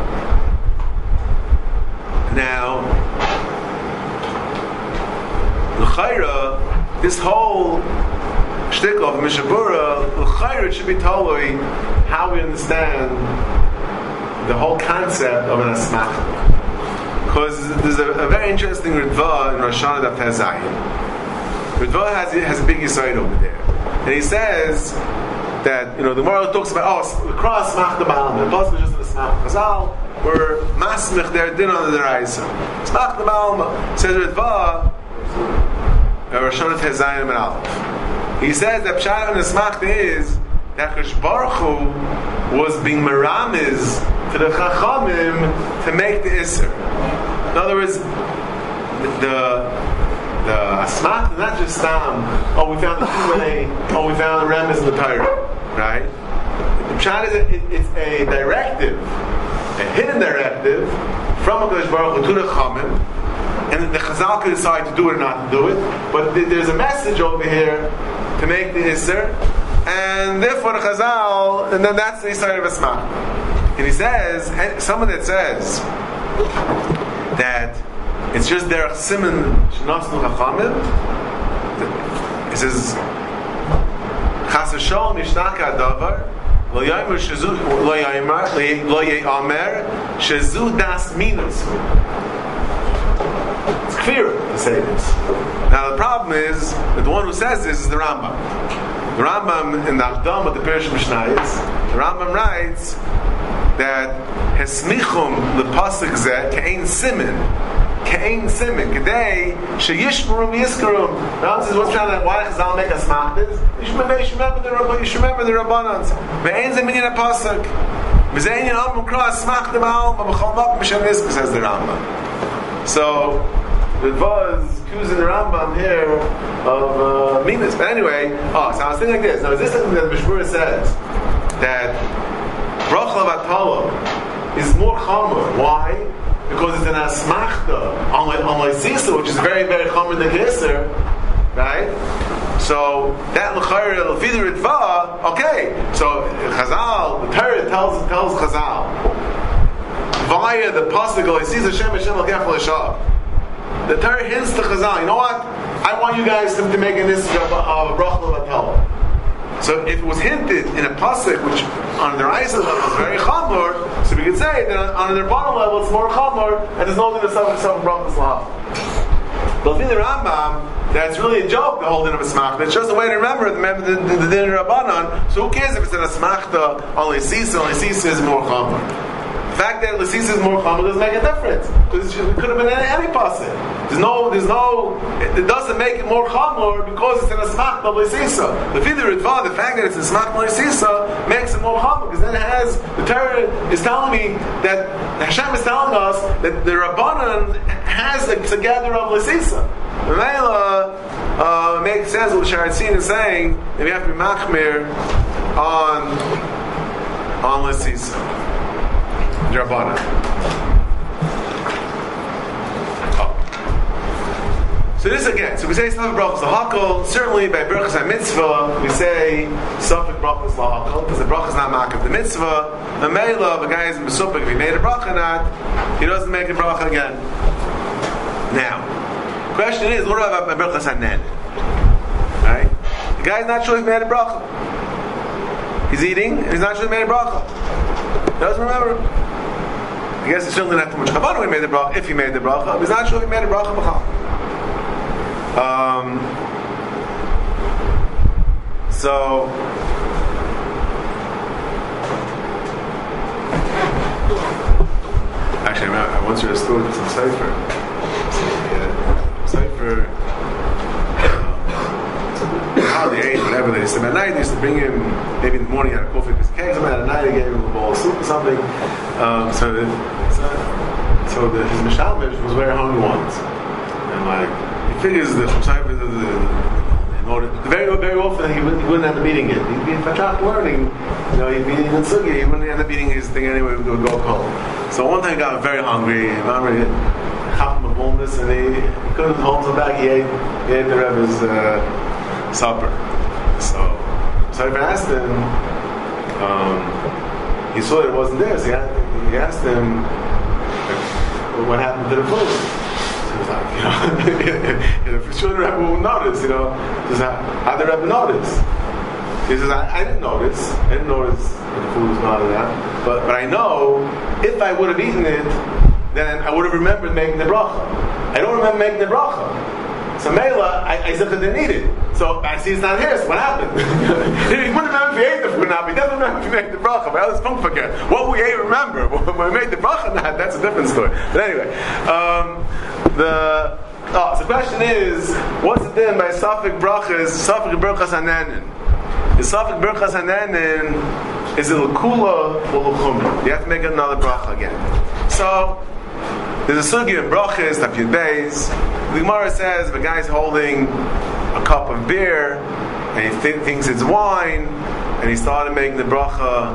Now, l'chayra, this whole shtick of Mishabura, l'chayra, it should be totally how we understand the whole concept of an asmachta. Because there's a, a very interesting Ritva in Rosh Hashanah Daf Tezayin. Ritva has, has a big insight over there. And he says that, you know, the Gemara talks about, oh, the cross asmachta ba'alma, the Pasuk is just an asmachta chazal, we're masmich their din on the Raisa. Asmachta ba'alma. Says Ritva, Rosh Hashanah Tezayin and Aleph. He says that Pshat and Asmachta is that Kadosh Baruch Hu was being meramiz to the Chachamim to make the Isser. In other words, the the, the Asmachta is not just Stam, oh we found the Q&A, oh we found the Remiz in the Torah, right? The Pshat is a, it, it's a directive, a hidden directive from HaKadosh Baruch Hu to the Chachamim, and the Chazal can decide to do it or not to do it, but there's a message over here to make the Isser, and therefore the Chazal, and then that's the Isser of Asmach. And he says, someone that says that it's just Derech Siman Shnasnu Chachamim, he says, Chas v'sholom Mishnaka Adavar, Lo Yomer Shezu, Lo Yomer, Lo Yomer, Shezu Das Minus. It's clear to say this. Now the problem is that the one who says this is the Rambam. The Rambam in the Avdam of the Pirish Mishnayos, the Rambam writes that Hesmichum lepasuk zeh ke'ein simin, ke'ein simin, kedei sheyishmerum yiskarum. The Rambam says, what's trying to, why does Chazal make us machtis? You should remember, you should remember the Rabbanans. You should remember the Rabbanans. Ve'ein zeh minyan ha'pasuk. V'zein yin amru kras smachtem ha'om v'chol mok m'shem niska, says the Rambam. So, the Ritva is accusing the Rambam here of uh, meanness. But anyway, oh, so I was thinking like this. Now, is this something that Mishmur says that Bracha Vatala is more Chomer? Why? Because it's an Asmachta on Leisisa, which is very, very Chomer than Kisser, right? So that L'chayr L'fi the Ritva, okay. So Chazal, the Torah tells tells Chazal via the pasuk Leisisa Shem Hashem L'kef L'shav. The Torah hints to Chazal, you know what? I want you guys to, to make a Nisra of Bracha Vatala. So if it was hinted in a pasuk, which on their eyes level is very chamor, so we could say that on their bottom level it's more chamor, and there's no other stuff of Bracha Slav. But in the Rambam, that's really a joke, the whole din of a smachta. It's just a way to remember, remember the, the, the din of Rabbanan. So who cares if it's in a smachta on Leisisa, on Leisisa is more chamor. The fact that Leisisa is more chamor doesn't make a difference, because it could have been any, any pasuk. There's no, there's no, it, it doesn't make it more chamor because it's in a smach of Leisisa. The Fidei Ritva, the fact that it's in a smach of Leisisa makes it more chamor, because then it has, the Torah is telling me that, Hashem is telling us that the Rabbanan has a together of Leisisa. The Mela uh, makes sense what Sharatzin is saying, that we have to be machmir on, on Leisisa. The Rabbanan. So this again, so we say Safek Brachos Lahakol, certainly by Berachos HaMitzvah, we say Safek Brachos Lahakol, because the Bracha is not Makav the Mitzvah. The Meila, the guy is Mesupik, if he made a Bracha or not, he doesn't make a Bracha again. Now, the question is, what about Berachos HaNen? Right? The guy is not sure if he made a Bracha. He's eating, and he's not sure if he made a Bracha. He doesn't remember. I guess he certainly didn't have too much Chavana when he made the Bracha, if he made the Bracha, but he's not sure if he made a Bracha B'chal. Um, so actually, I once read a story to some cipher. never hardly ate whatever they used to. At night they used to bring him, maybe in the morning he had a coffee with his cakes, and at night they gave him a bowl of soup or something. Um, so, the, so, so the, his Mishalmish was very hungry once. And like, he figures that the, the, the, in order, very, very often he wouldn't, he wouldn't end up eating it. He'd be in Fatah learning, you know, he'd be eating Sugi, he wouldn't end up eating his thing anyway, he would go home. So one time he got very hungry, and I remember half of fullness, and he, he couldn't hold him back, he ate, he ate the Rebbe's uh, supper. So, so I asked him, um, he saw that it wasn't there, so he asked, he asked him, like, what happened to the food? So he was like, you know, for sure the Rebbe will notice, you know. He says, how did the Rebbe notice? He says, I, I didn't notice. I didn't notice that the food was not in that. But, but I know, if I would have eaten it, then I would have remembered making the bracha. I don't remember making the bracha. So Mela, I, I said that they need it. So I see it's not here, so what happened? He wouldn't remember if he ate the food or not, but he doesn't remember if he made the bracha. But I was forget. What we ate, remember. When we made the bracha, not, that's a different story. But anyway, um, the oh, so the question is, what's the din by Safik brachas, Safik berachas hananin? The Safik berachas hananin is it l'kula or l'chumra? You have to make another bracha again. So there's a sugi in brachas, tafyud beis. The Gemara says if a guy's holding a cup of beer and he th- thinks it's wine, and he started making the bracha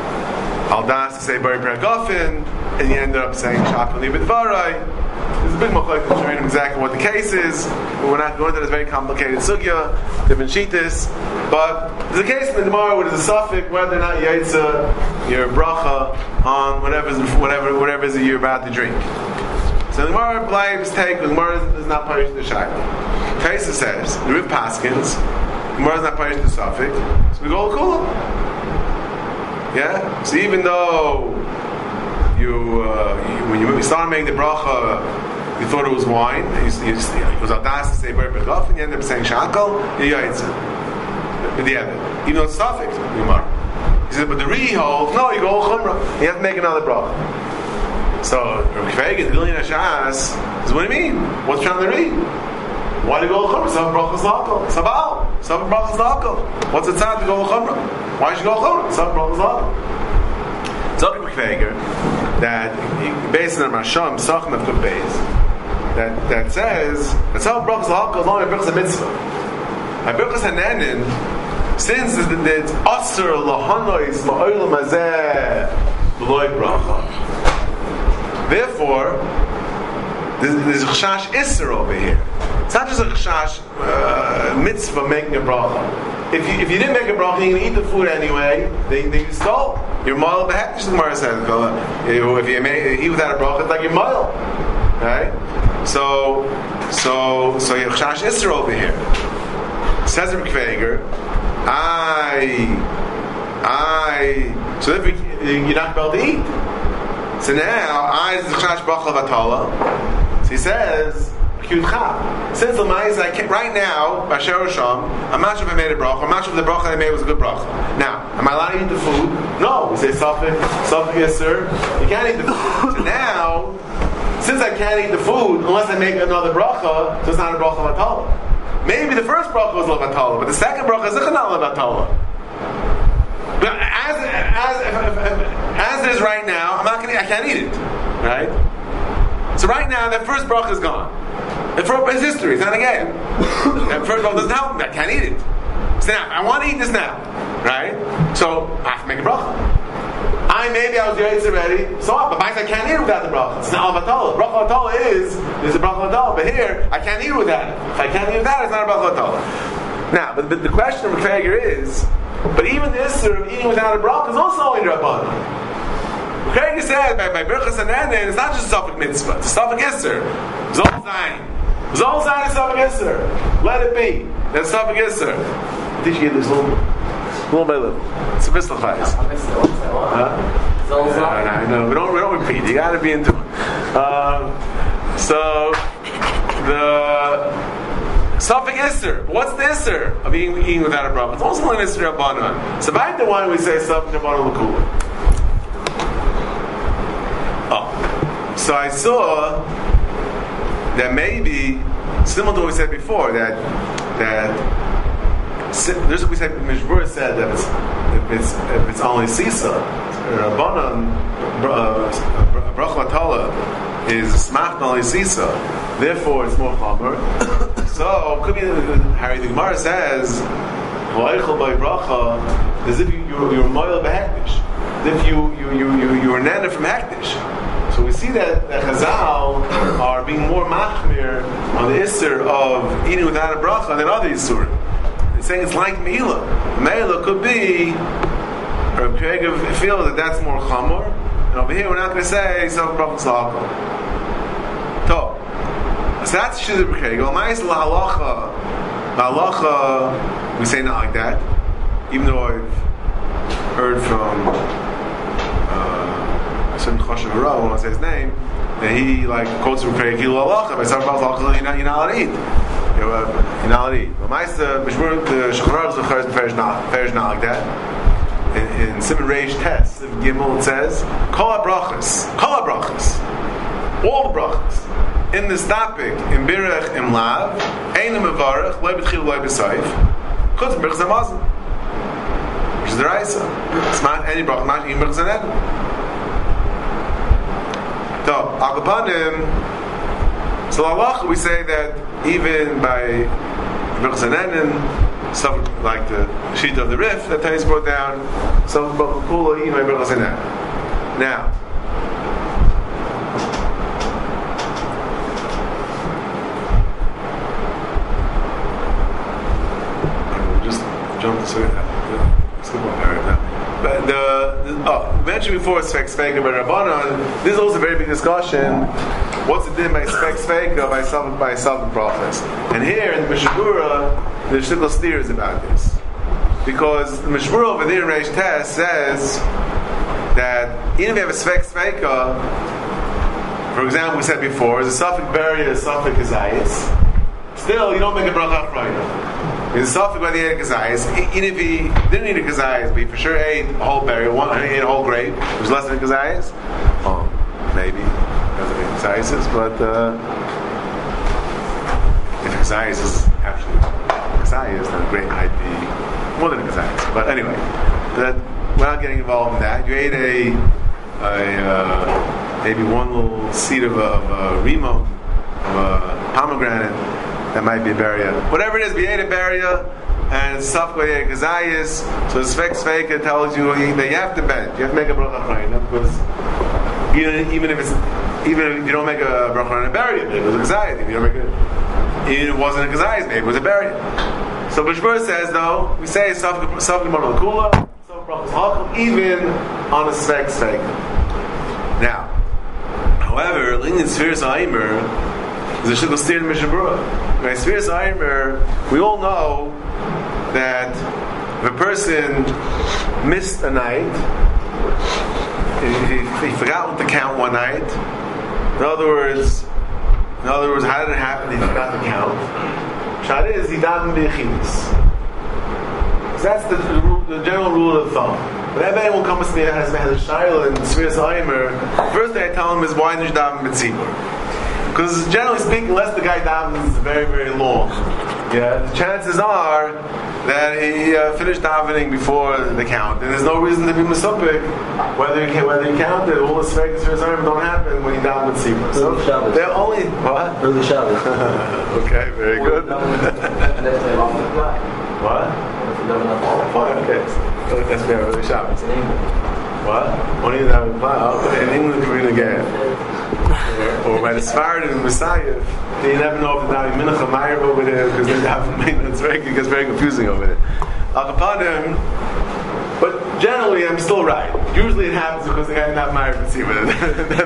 al das to say bari pragafin, and he ended up saying shakal nibit varai. There's a big machlokes showing exactly what the case is, but we're not going into this very complicated sugya, different shittas. But there's a case in the Gemara where there's a suffix whether or not you yaitza your bracha on whatever whatever whatever it is that you're about to drink. So the Gemara believes take the Gemara is not punished the shayla. Taisa says the Riv Paskins, the Gemara is not punished the suffix, so we go kula. Yeah. So even though you, uh, you when you started making the bracha, you thought it was wine. You, you, it was adas to say very begaf, and you end up saying shakal. You yaitza. The other, even though it's suffix, the Gemara. He said, but the Ri holds no. You go chumrah. You have to make another bracha. So, Rabbi Kveig, Gilin Hashas, says, what do you mean? What's trying to read? Why do you go l'chumrah? Sabah brachas l'akol. Sabah. Sabah brachas l'akol. What's the time to go l'chumrah? Why should you go l'chumrah? Sabah brachas l'akol. So, Rabbi Kveig, that, based on Rasham, Sachem of Kuf Beis, that, that says, that Sabah brachas l'akol is only a brachas mitzvah. A brachas hananin, since it's Asr l'hanois l'oilam hazeh l'loy bracha. Therefore, there's, there's a chashash isser over here. It's not just a chashash uh, mitzvah making a bracha. If you if you didn't make a bracha, you're going to eat the food anyway. Then, then you stole. You're mile behektish. The Gemara says, if you make, eat without a bracha, it's like you're mile, right? So, so, so you have chashash isser over here. Says Rabbi Kveger, I, I. So if you're not able to eat. So now, I is the chash bracha vatala. So he says, since the ma'is I can't, right now, Basher Rosham, I'm not sure if I made a bracha. I'm not sure if the bracha I made was a good bracha. Now, am I allowed to eat the food? No. We say safik, safik yes sir. You can't eat the food. So now, since I can't eat the food unless I make another bracha, so it's not a bracha vatala. Maybe the first bracha was levatala, but the second bracha is not levatala. But as as as it is right now, I'm not going. I can't eat it, right? So right now, that first bracha is gone. The first is history. It's not a game. That first bracha doesn't help me. I can't eat it. So now, I want to eat this now, right? So I have to make a bracha. I maybe I was yaitz already. So what? But I can't eat it without the bracha. It's not avatala. Bracha avatala is is a bracha avatala. But here, I can't eat it without it. If I can't eat it without it, it's not a bracha avatala. Now, but, but the question of Kveger is. But even the issur of eating without a bracha is also only Rabbanan. Kveger said by by berachas hananin, it's not just a safek mitzvah; it's a safek issur. Zol zayin, zol zayin is safek issur. Let it be. That's safek issur. Did you get this little, little by little? It's a pistol fight. Huh? Zol zayin. I know. We don't we don't repeat. You got to be into it. Um, so the. Safek Isser. What's the Isser of eating, eating without a bracha? It's also an Isser Rabbanan. So by the one we say Safek Rabbanan L'Kula. Oh. So I saw that maybe Similar to what we said before, that that this is what we said. Mishbur said that it's, if it's if it's only sisa, Rabbanan bracha matala is smach only sisa, therefore it's more chomer. So could be Harry the Gemara says v'aychel by bracha as if you you're, you're moil behektish, as if you you you you you were nana from hektish. So we see that the Chazal are being more machmir on the Isser of eating without a bracha than other Issurim. They're saying it's like Meila. Meila could be, or Craig feels that that's more chamor. And over here we're not going to say Sof Brachas L'Hakol. So, so that's Shizur B'Craig. L'Mais L'Halacha, L'Halacha, we say not like that. Even though I've heard from Hashem Choshev Hara, I won't say his name, and he like quotes from Craig Hilu Halacha, but some Brachas L'Hakol you're not you're not allowed to eat. You're not allowed to eat. But Ma'aseh Mishmur the Shulchan Aruch Zechar is not fair not like that. In, in Simon Reish Tes of Gimel it says Kol HaBrachas, Kol HaBrachas, all the brachas in this topic in Birach Im Lav Ein Mevarach Lo B'Tchil Lo B'Sayif Chutz B'Brachas HaMazon, which is the Raisa. It's not any bracha, not even B'Brachas HaNeden. So Akapanim. So Allah, we say that even by B'Brachas HaNeden, some like the sheet of the Rif that Tainis brought down, some Kula even by B'Brachas HaNeden. Now, just jump to skip on right now. But the, the oh, mentioned before Sfek Sfeika by Rabbanan. This is also a very big discussion. What's the din by Sfek Sfeika by some by some prophets? And here in the Mishabura, the Shtickle steers about this because the Mishabura over there in Reish Tes says that even if you have a Sfek Sfeika, for example, we said before, is a suffix barrier, a suffix kazayis. Still, you don't make a bracha afrayna. It's a suffix by the ate kazayis. Even if he didn't eat a kazayis, but he for sure ate a whole berry, one, he ate a whole grape, it was less than a kazayis. Oh, maybe because of the kazayis, but uh, if a kazayis is actually a kazayis, then a grape might be more than a kazayis. But anyway, that, we're not getting involved in that. You ate a, a uh, maybe one little seed of a, of a rimo, of a pomegranate. That might be a barrier. Whatever it is, we ate a barrier, and it's tough by a gazayis. So the Sfek Sfeika tells you that you have to bend. You have to make a bracha achrayna because even, even if it's even if you don't make a bracha on a barrier, maybe it was a gazayis. If you don't make it, even if it wasn't a gazayis, maybe it was a barrier. So Bishbur says though, we say Sof Gemara L'Kula, Sof Brachas L'Hakol, even on a Sfek Sfeika. Now, however, Linyan Sfiras Ha'Aimer is a shtickle steer in Mishabura. By Sfiras Ha'Aimer, we all know that if a person missed a night, he, he, he forgot to count one night. In other words, in other words, how did it happen? He forgot to count. Shad is he davened b'yechidus. That's the, the general rule of thumb. Whenever anyone comes to me and has a shayla in Sfiras Ha'Aimer, the first thing I tell him is why did you daven b'tzibur? Because generally speaking, unless the guy davens very, very long, yeah, the chances are that he uh, finished davening before the count, and there's no reason to be masupik whether you can, whether you count it. All the Sfek Sfiras don't happen when you daven with Tzibur. So they're only what? Early Shabbos. Okay, very good. What? Fine. Okay, so that's very early Shabbos. What? Only that would apply. Okay, in England, we're going to get. Or by the Sephardim Messiah, you never know if the Davi Mincha Meyer over there because they have it's very it gets very confusing over there. Akapanim, but generally I'm still right. Usually it happens because the guy didn't have Meyer to see with it.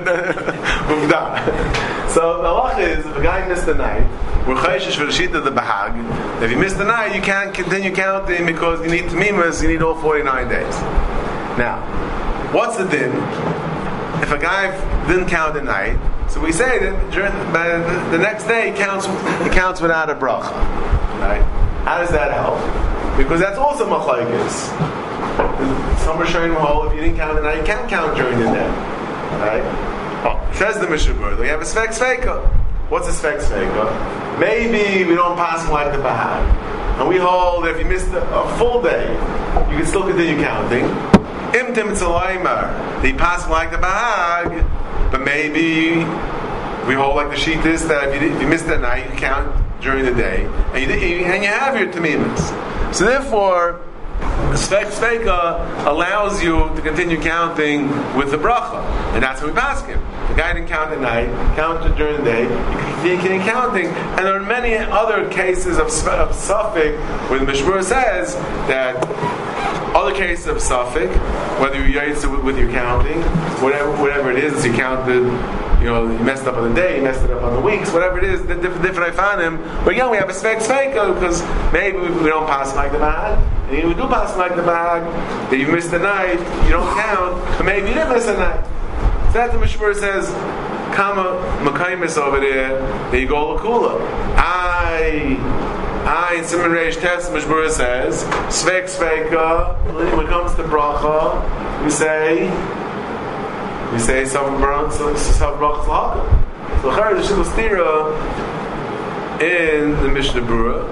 So the halacha is if a guy missed the night, we're chayshish for the sheet of the bahag. If you miss the night, you can't continue counting because you need tamimas. You need all forty-nine days. Now, what's the din? If a guy didn't count the night, so we say that during the, the, the next day he counts he counts without a bracha. Right? How does that help? Because that's also machlokes. Some are showing well if you didn't count the night, you can't count during the day. Right? Oh, says the Mishabur, we have a Sfek Sfeika. what's a Sfek Sveika? Maybe we don't pass like the Bahag. And we hold that if you missed a, a full day, you can still continue counting. Imtim Tzalaimar, they pass like the Bahag, but maybe we hold like the sheet is that if you, if you missed that night, you count during the day, and you, and you have your Tamimas. So therefore, Sfek Sveika allows you to continue counting with the bracha, and that's how we pass him. The guy didn't count at night, counted during the day, you can continue counting, and there are many other cases of, of Suffolk where the Mishmur says that other cases of Suffolk, whether you're with, with your counting, whatever whatever it is, you counted, you know, you messed up on the day, you messed it up on the weeks, whatever it is, the different, different I found him. But again, we have a Sfek Sveika because maybe we, we don't pass like the bag. And if we do pass like the bag, that you missed the night, you don't count, but maybe you didn't miss a night. So that's the Mishmur says, Kama Makaimis over there, there you go, Lakula. I, I, in Simon Reish Tes, Mishmur says, Sfek Sveika, when it comes to bracha, we say, we say Sav Brachas L'Hakol. So Chari the Shikul Stira in the Mishnah Berurah,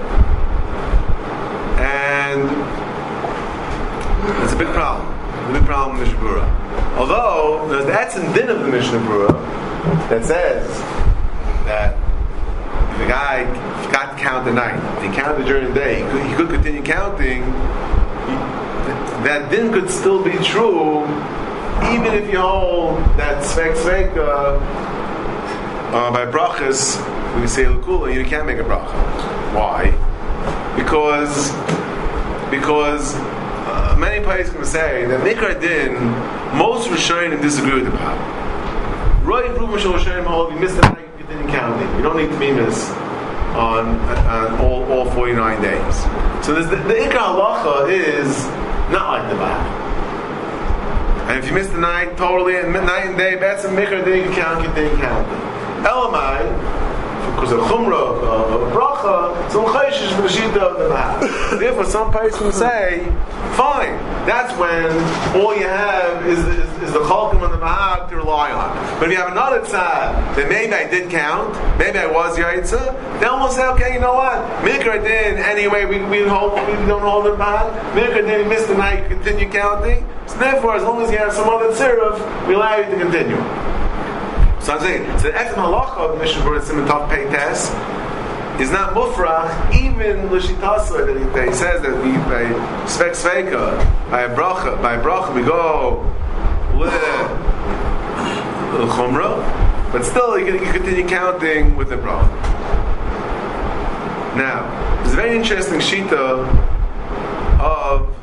and it's a big problem. A big problem in Mishnah Berurah. Although there's the Etzem Din of the Mishnah Berurah that says that if a guy got to count the night, if he counted during the day, he could, he could continue counting. He, that din could still be true, even if you hold that Sfek Sveika uh, by brachas, we say L'Kula, you can't make a bracha. Why? Because because uh, many places can say that Nikar Din, most Rishonim disagree with the Bahag. Roy Ruben Shal Rishonim hold, you missed the night, you didn't count it. You don't need to be missed on, on all, all forty-nine days. So the, the Ikar Halacha is not like the Bahag. And if you miss the night totally, and night and day, that's a Mikra Din, you count, you didn't count it. Elamai, because of Chumrah, of Bracha, some Chayshish for the Shita of the Bahag. Therefore, some persons say, fine, that's when all you have is, is, is the Chalkim and the Bahag to rely on. But if you have another tzad that maybe I did count, maybe I was Yaitza, then we'll say, okay, you know what? Mikra Din, anyway, we, we, hold, we don't hold the Bahag. Mikra Din, you missed the night, you continue counting. So therefore, as long as you have some other tziruf, we allow you to continue. So I'm saying, so the Etzem Halacha of the Mishnah Berurah Siman Tav Pei Tes is not mufrach, even l'shitasa that he, that he says that we by Sfek Sveika, by a bracha, by a bracha we go l'chumra, but still you can continue counting with the bracha. Now, there's a very interesting shita of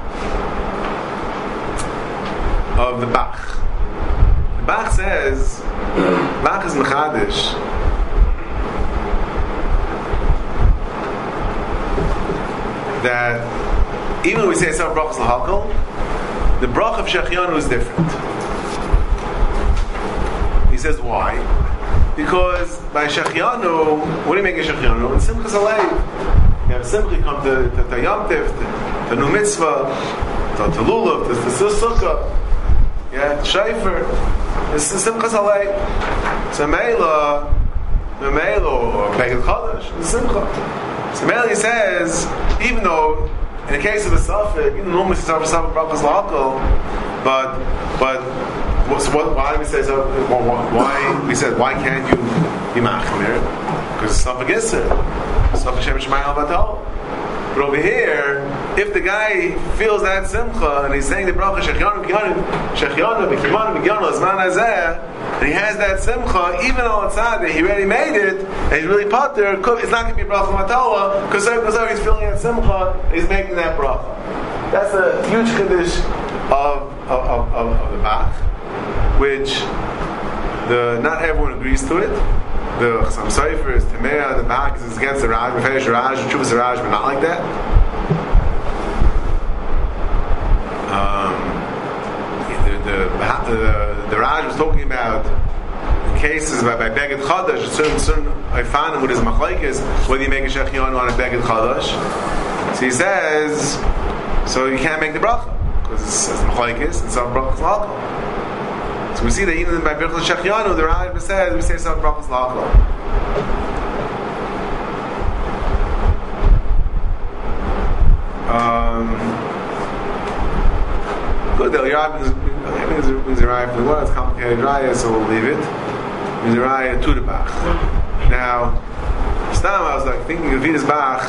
of the Bach. The Bach says, Bach is mechadish that even when we say some brachas l'hakol, the brach of Shechianu is different. He says why? Because by Shechianu, what do you make a Shechianu? In Simchas Alev, you have a Simcha, you come to to, to Yom Tiv, to, to Nu Mitzvah, to, to Lulav, to, to Sukkah, yeah, Shaifer. This is Simchas Alev. So Meila, Meila or Beged Chodesh, the Simcha. So Meila says, even though in the case of the Suffolk, you know, normally it's over Suffolk Brachas L'Hakol, but but so what, why do we say so? Why we said why can't you be machmir? Because Suffolk is it. Suffolk Shem Shemayim Al Batal. But over here, if the guy feels that simcha and he's saying the bracha Shechianu Shechianu Shechianu B'Kimanu B'Gyanu Azman Hazeh, and he has that simcha, even on tzad that he already made it, and he's really potter, it's not going to be bracha matala because he's feeling that simcha, and he's making that bracha. That's a huge chiddush of of, of, of the Bach, which the not everyone agrees to it. The Chassam Sofer is Tamea, the Bach is against the Raj, the Fetish Raj, the Chuvas Raj, but not like that. Um, the, the, the, the Raj was talking about cases by, by Beged Chodesh, certain, certain Ifanim with his machlekes, whether you make a Shechianu on a Beged Chodesh. So he says, so you can't make the bracha, because it's, it's machlekes, and some brachas l'hakol. So we see that even by Birchas Shechianu, the Rambam says we say some brachas l'hakol. Um, good, the Yarab is a raya for the world, it's complicated raya, so we'll leave it. It's a raya to the Bach. Now, Stam, I was like thinking of Vidas Bach,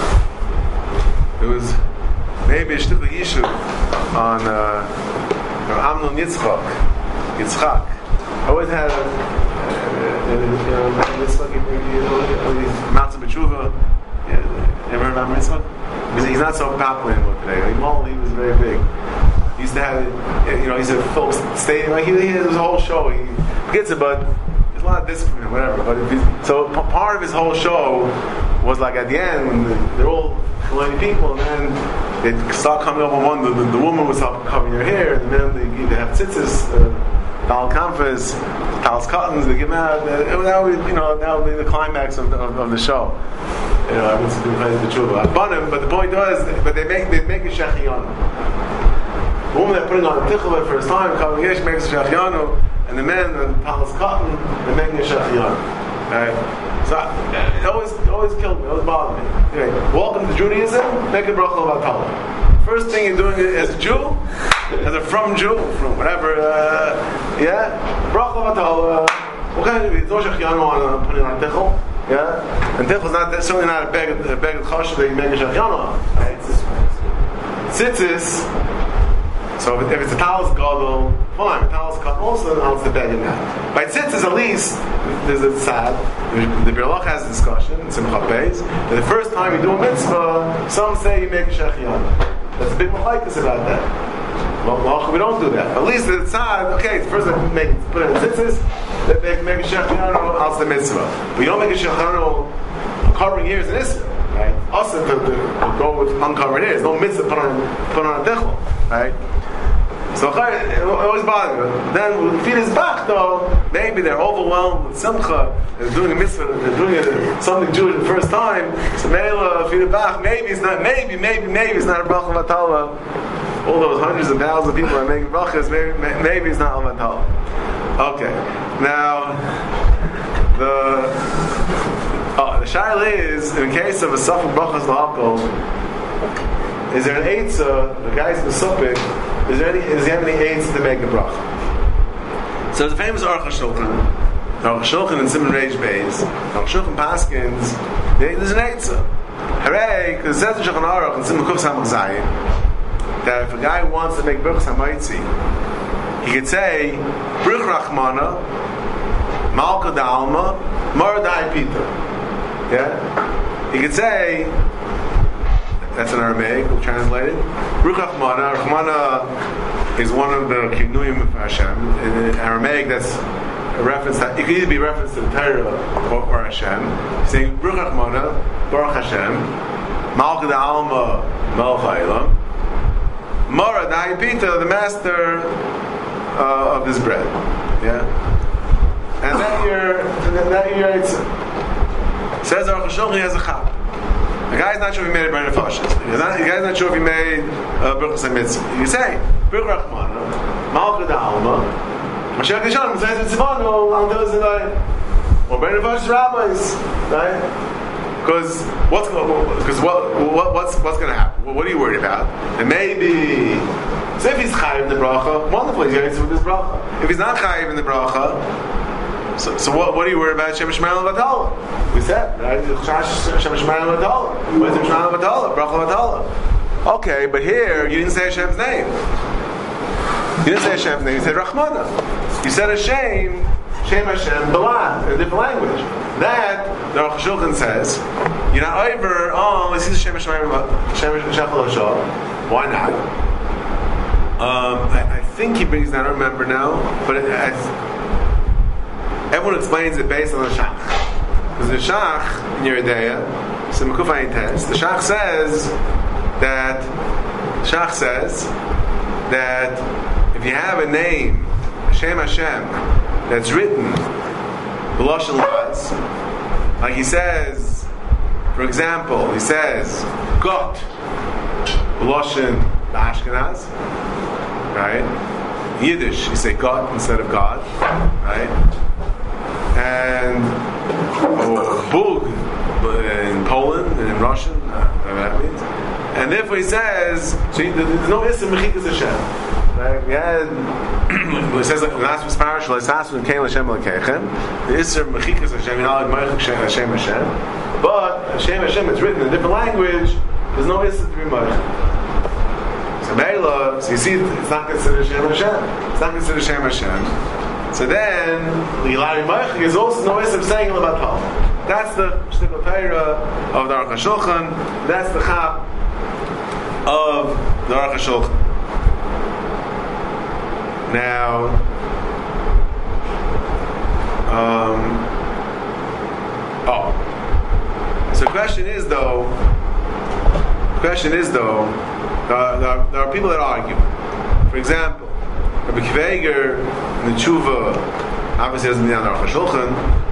it was maybe a shtickle yishuv on uh, Amnon Yitzchak. Yitzchak. I always had a, uh, you know, Yitzchak, you know, Matzah B'tshuva. You ever heard about Yitzchak? He's not so popular anymore today. He was very big. He used to have, you know, he used to folks stay, like he, he had his whole show. He gets it, but there's a lot of discipline or whatever. But if he, so p- part of his whole show was like at the end, when the, they're all many people, and then they start coming up on one. The, the, the woman was helping covering her hair, and then they, they have tzitzis, uh, tal kamfas, tal's cottons. They give them out. Uh, that would, you know, that would be the climax of the, of, of the show. You know, I was doing the tshuva. I bought him, but the point was, but they make they make a shechianu. The woman they're putting on the tichel for the first time, coming yesh makes a shechianu, and the men, the tal's cotton, they're making a shechianu. Right. So it always, it always killed me. It always bothered me. Anyway, welcome to Judaism. Make a bracha l'vatala. First thing you're doing as a Jew, as a from Jew, from whatever. Uh, yeah, bracha l'vatala. What kind of? It's no shechianu on putting on a tichel. Yeah, and tichel is not certainly not a bag of a bag of chashuv that you make a shechianu on. Right? Tzitzis. So if, if it's a talis gadol, fine. A talis cut also, then it's the bag in that. By tzitzis, at least there's a tzad. The Birlach has a discussion in Simcha Beis that the first time you do a mitzvah, some say you make a shechianu. That's a big machlokes about that. Well, we don't do that. At least the tzad, okay, first they make put in tzitzis, they make a shechianu, else the mitzvah. But you don't make a shechianu covering ears and isra, right? Also to, to, to go with uncovered ears, no mitzvah put on put on a tichel, right? So it always bothers me. Then with Fidas Bach, though, maybe they're overwhelmed with Simcha. They're doing a mitzvah. They're doing a, something Jewish the first time. So Mela Fidas Bach, maybe it's not. Maybe, maybe, maybe it's not a bracha vatala. All those hundreds of thousands of people are making brachas. Maybe, maybe it's not a vatala. Okay. Now the oh, the shaila is in case of a safek brachas l'alkol. Is there an eitzah? The guy's besupik. Is there any? Is there any eitzah to make a bracha? So there's a famous Aruch HaShulchan. Aruch HaShulchan and Simon Reish Beis. Aruch HaShulchan Paskins. There's an eitzah. Hooray! Because it says in Shulchan Aruch and Simon Kuf Samach Zayin that if a guy wants to make brachas hamaitzi, he could say Bruch Rachmana, Malka Dalma, Maradai Pita. Yeah, he could say. That's in Aramaic, we'll translate it. Bruch Rachmana. Rachmana is one of the kinuyim of Hashem. In Aramaic, that's a reference that it could either be a reference to the Torah or, or Hashem. He's saying Bruch Rachmana, Baruch Hashem, Malka Alma, Melech Ha'ilam, Mara Da'ipita, the master uh, of this bread. Yeah, and that year, that year, it says Aruch HaShulchan has a chap. The guy's not sure if he made a brand of fashion. The guy's not sure if he made a Birchas HaMitzvah. You say, Birch Rachmana, Malka Da'alma, Mashiach Yishan, Mitzvah Tzivano, Al Dil or brand of fashion rabbis, right? Because what's because what, what what's what's going to happen? What are you worried about? And maybe so if he's chayiv in the bracha, wonderful, he's going to with this bracha. If he's not chayiv in the bracha. So, so what, what are you worried about? Shem Shemael Vatala. We said, right? Shem Shemael Vatala. What is Shem Shemael Vatala? Bracha Vatala. Okay, but here you didn't say Hashem's name. You didn't say Hashem's name. You said Rachmana. You said Hashem, Shem Hashem, Balad, in a different language. That the Aruch HaShulchan says, you're not over. Oh, let's see Shem Shemael Shem Shemael. Why not? Um, I, I think he brings that. I don't remember now, but it, I. Everyone explains it based on the Shach. Because the Shach, in your Yeridea, so Mekufa Intes, the Shach says that Shach says that if you have a name, Hashem Hashem, that's written B'Lashon Laz, like he says, for example, he says Got B'Lashon Ashkenaz, right? In Yiddish, you say Got instead of God, right? And oh, Bug in Poland and in Russian, uh, whatever that means. And therefore he says, so he, there's no Isser Mechikas Hashem. Right? We had, it says, like, last was parashal, it's asked when came Hashem L'keichem, the Isser Mechikas Hashem, you know, like Meichik Hashem Hashem. But Hashem Hashem, it's written in a different language, there's no Isser to be Meichik. So Meila, so you see, it's not considered Hashem Hashem. It's not considered Hashem Hashem. So then, L'ilari Meichik is also no Isser saying L'batal. That's the Shtickle Torah of the Aruch HaShulchan. That's the Chap of the Aruch HaShulchan. Now, um, oh, so the question is though, the question is though, uh, there, are, there are people that argue. For example, Rabbi Akiva Eiger in the Tshuva obviously doesn't be on the Aruch HaShulchan,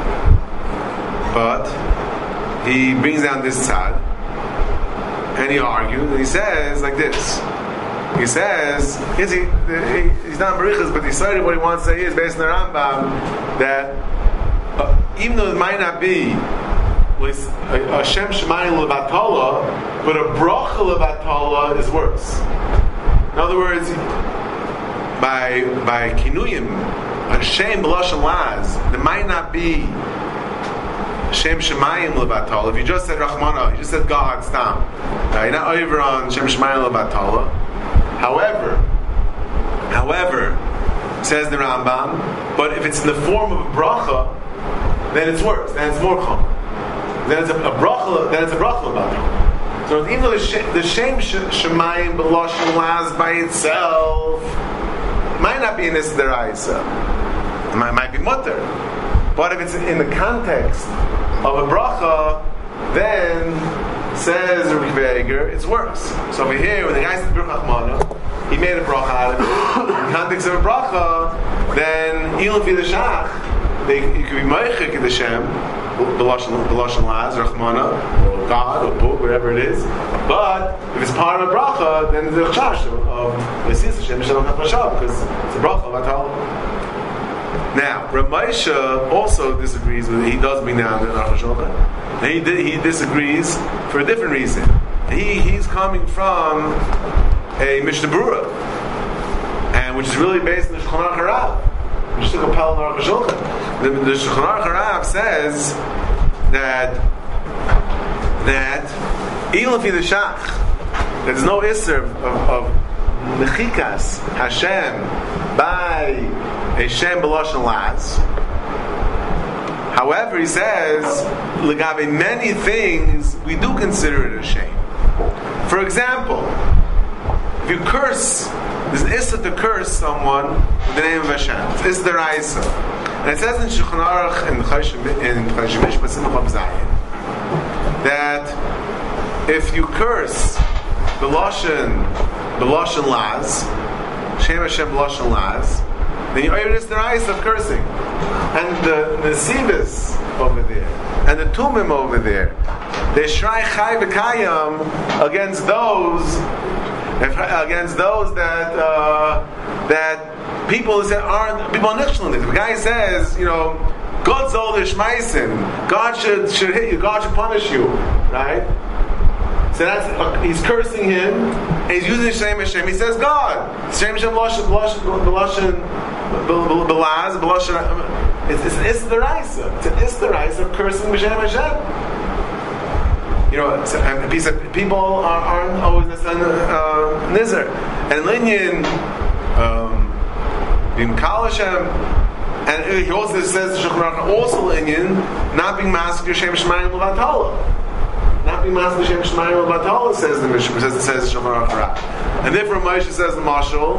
but he brings down this tzad, and he argues, and he says like this. He says, he, he, he's not Barichas, but he started what he wants to say is, based on the Rambam, that uh, even though it might not be a Shem Shemayim Levatala, but a Bracha Levatala is worse. In other words, by by Kinuyim, a Shem B'Lashon Laz, there might not be Shem Shemayim Levatala. If you just said Rachmana, you just said God, Stam. Now, you're not over on Shem Shemayim Levatala. However, however, says the Rambam, but if it's in the form of a bracha, then it's worse. Then it's more chum. Then it's a, a bracha. Then it's a bracha levatala. So even though the, sh- the Shem Shemayim B'Lashon Laz by itself might not be in this deraisa, it might, might be mutter. But if it's in the context of a bracha, then says Rabbi Akiva Eiger, it's worse. So over here, when the guy said Baruch Achmana, he made a bracha out of it. In the context of a bracha, then even if the shach, they it could be Meichik in the Shem, B'Lashon Laz, Rachmana, or God, or book, whatever it is. But if it's part of a bracha, then the chash of Mesis Hashem Shalom HaPashah, because it's a bracha of Atal. Now, Rav Moshe also disagrees with it. He does bring down the Aruch HaShulchan. And he, he disagrees for a different reason. He he's coming from a Mishnah Berurah, and which is really based on the Shulchan Aruch Harav, which is a compelling Aruch HaShulchan. The, the Shulchan Aruch Harav says that that even if you're the shach, there's no isser of, of, of mechikas Hashem by a Shem B'Lashon Laz. However, he says, legabe many things, we do consider it a shame. For example, if you curse, there's an issa to curse someone with the name of Hashem. It's the Raisa. And it says in Shulchan Aruch in Chayshim Mishpat Simcha Zayin that if you curse the Lashon, the Lashon Laz, Shem Hashem B'Lashon Laz, then you are the Raisa of cursing. And the Nesivos over there, and the Tumim over there, they shrei chai v'kayam against those, against those that uh, that people that aren't people are nichshel. If a guy says, you know, God zol ishmaisin, God should should hit you, God should punish you, right? So that's uh, he's cursing him, and he's using Shem Hashem. He says God, Shem Hashem B'Lashon B'Lashon B'Lashon. It's, it's an isteraisa. It's an isteraisa of cursing B'Shem Hashem. You know, so, and piece of, people are, aren't always uh, nizar. And Linyan, um, being Kal Hashem, and he also says also Linyan, not being masked Shem Shemayim Levatala. Not being masked Shem Shemayim Levatala, says the Mishnah, says it says the Shulchan Aruch. And therefore Moshe says the Mashal,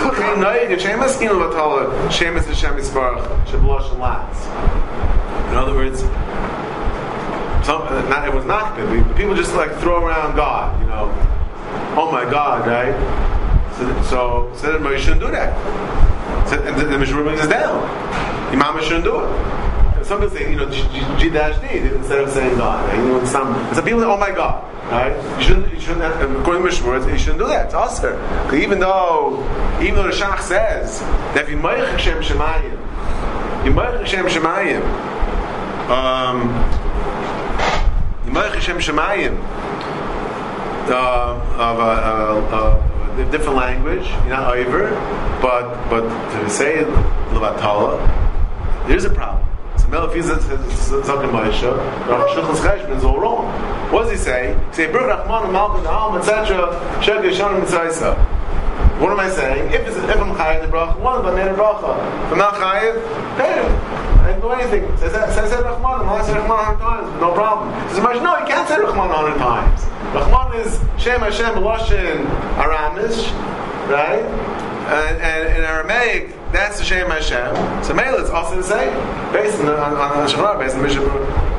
in other words, some, not everyone's not good, but people just like throw around God, you know. Oh my God, right? So, so, so that Moshe shouldn't do that. So, and the, the Mishnah brings this down. Imam shouldn't do it. Some people say, you know, G dash D instead of saying God. Right? You know, some, some people say, oh my God. Right? You shouldn't, you shouldn't have, according to Mishnah words, you shouldn't do that. It's usher. Because even though, even though the Shach says that if you Meichik Hashem Shemayim, you Meichik Hashem Shemayim, um, you Meichik Hashem Shemayim, uh, of a, a, a different language, you're not over, but but to say levatala, there's a problem. So Melchizedek is talking about Yisha. Rav Shulchan's Cheshbon is all wrong. What does he say? He say Baruch Rahman Malchus Ha'am et cetera. Sheg Yishanim Mitzaysa. What am I saying? If it's, if I'm chayiv the bracha, one of them made a bracha. If I'm not chayiv, pay him. I didn't do anything. Says that says Rahman. I said Rahman a hundred times, no problem. Says Moshe, no, you can't say Rahman a hundred times. Rahman is Shem Hashem Loshin Aramish, right? And, and in Aramaic, that's the Shem Hashem. So Mela, it's also the same, based on on, on the Shemar, based on the Mishnah.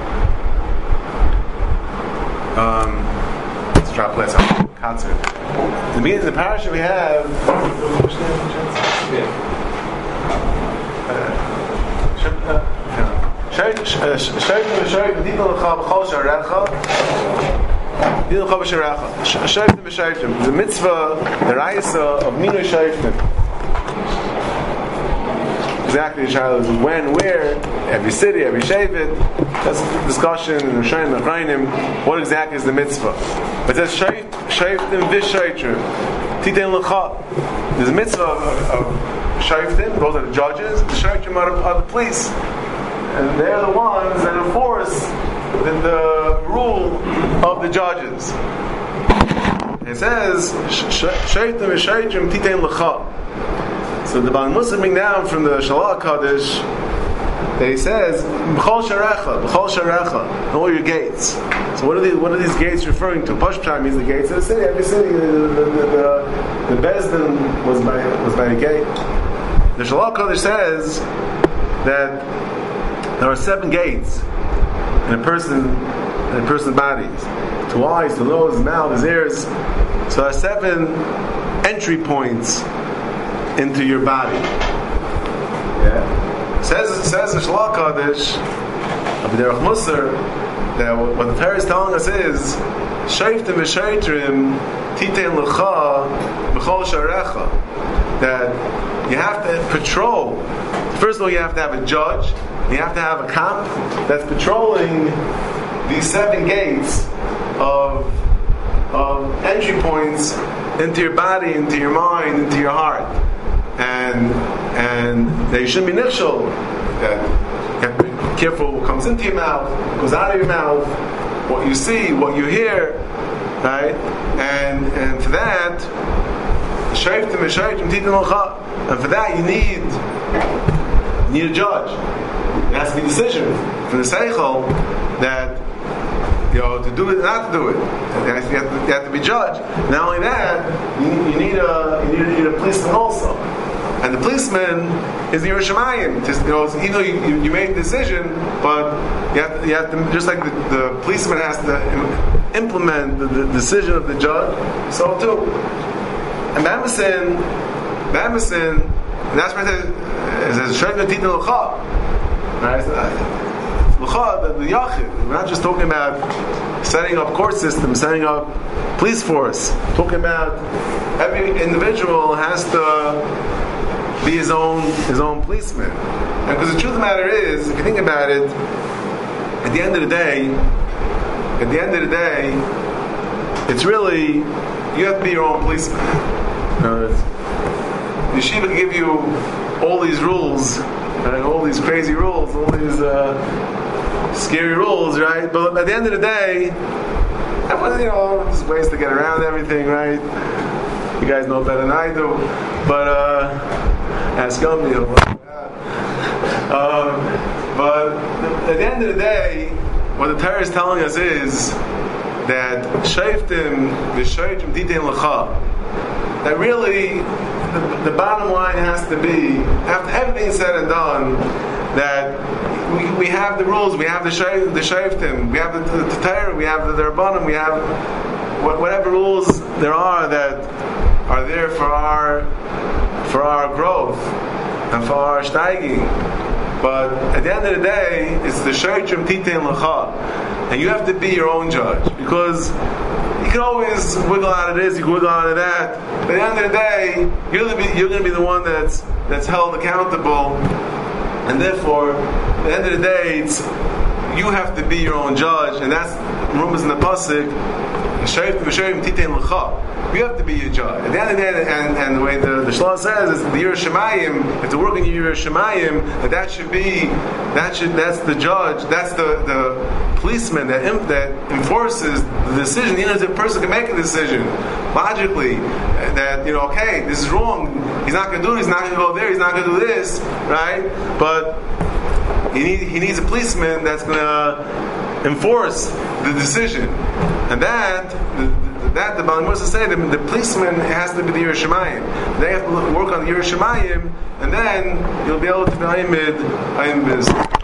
Um, let's drop place on concert. In the beginning of the parasha we have. The mitzvah, the raisa of Minu Shayftim. Exactly, the child is when, where, every city, every shavit. That's the discussion in Rishonim and Achronim. What exactly is the mitzvah? But it says shayftim v'shaytrim titein lecha. There's a mitzvah of, of shayftim. Those are the judges. The shaytrim are, are the police, and they're the ones that enforce the, the rule of the judges. It says shayftim v'shaytrim titein lecha. So the Baal Musa bring down from the Shalach Kaddish that he says B'chol Sharecha, B'chol Sharecha, all your gates. So what are these? What are these gates referring to? Pashpashah means the gates of the city. Every city, the the, the, the, the Bezdin was by was by a gate. The Shalach Kaddish says that there are seven gates in a person in a person's body. Two eyes, two nose, his mouth, his ears. So there are seven entry points into your body. Yeah. Says says the Shalach Kaddish of the Derech Musar that what the Torah is telling us is Shayftim v'shaytrim titein lecha b'chol sharecha, that you have to patrol. First of all, you have to have a judge. You have to have a camp that's patrolling these seven gates of of entry points into your body, into your mind, into your heart. And and they shouldn't be nichshol. You have to be careful what comes into your mouth, what goes out of your mouth, what you see, what you hear, right? And and for that, shayftim v'shaytrim titein lecha. And for that, you need you need a judge. It has to be a decision from the seichel that, you know, to do it or not to do it. You have to, you have to, you have to be judged. Not only that, you, you need a you need, you need a policeman also. And the policeman is the Yerushalayim. You know, even though you, you, you made the decision, but you have to, you have to just like the, the policeman has to implement the, the decision of the judge, so too. And Bamison, Bamison, and that's why it says Shayftim titein lecha. Right? The, the Yachid. We're not just talking about setting up court systems, setting up police force. We're talking about every individual has to be his own his own policeman. And because the truth of the matter is, if you think about it, at the end of the day, at the end of the day, it's really you have to be your own policeman. Uh, Yeshiva can give you all these rules, right? All these crazy rules, all these uh, scary rules, right? But at the end of the day, everyone, you know, there's ways to get around everything, right? You guys know better than I do, but uh, ask them, you know. Um, but at the end of the day, what the Torah is telling us is that shayftim v'shaytrim titein lecha. That really, the, the bottom line has to be, after everything is said and done, that we, we have the rules, we have the shayf, the shayftim, we have the, the, the Torah, we have the, the Rabbanim, we have whatever rules there are that are there for our for our growth and for our steiging. But at the end of the day, it's the shaytrim titein lecha, and you have to be your own judge, because you can always wiggle out of this, you can wiggle out of that. But at the end of the day, you're going to be you're going to be the one that's that's held accountable, and therefore, at the end of the day, it's you have to be your own judge, and that's rumors in the pasuk. You have to be a judge. At the end of the day, and, and the way the, the Shlomo says is the Yiras Shamayim, if to work in Yiras Shamayim, that that should be, that should, that's the judge, that's the, the policeman that imp, that enforces the decision. You know, the person can make a decision logically that, you know, okay, this is wrong. He's not going to do it. He's not going to go there. He's not going to do this, right? But he need, he needs a policeman that's going to enforce the decision, and that. The, That the Baal Musa say the, the policeman has to be the Yiras Shamayim. They have to work on the Yiras Shamayim, and then you'll be able to be Aymid Aymid.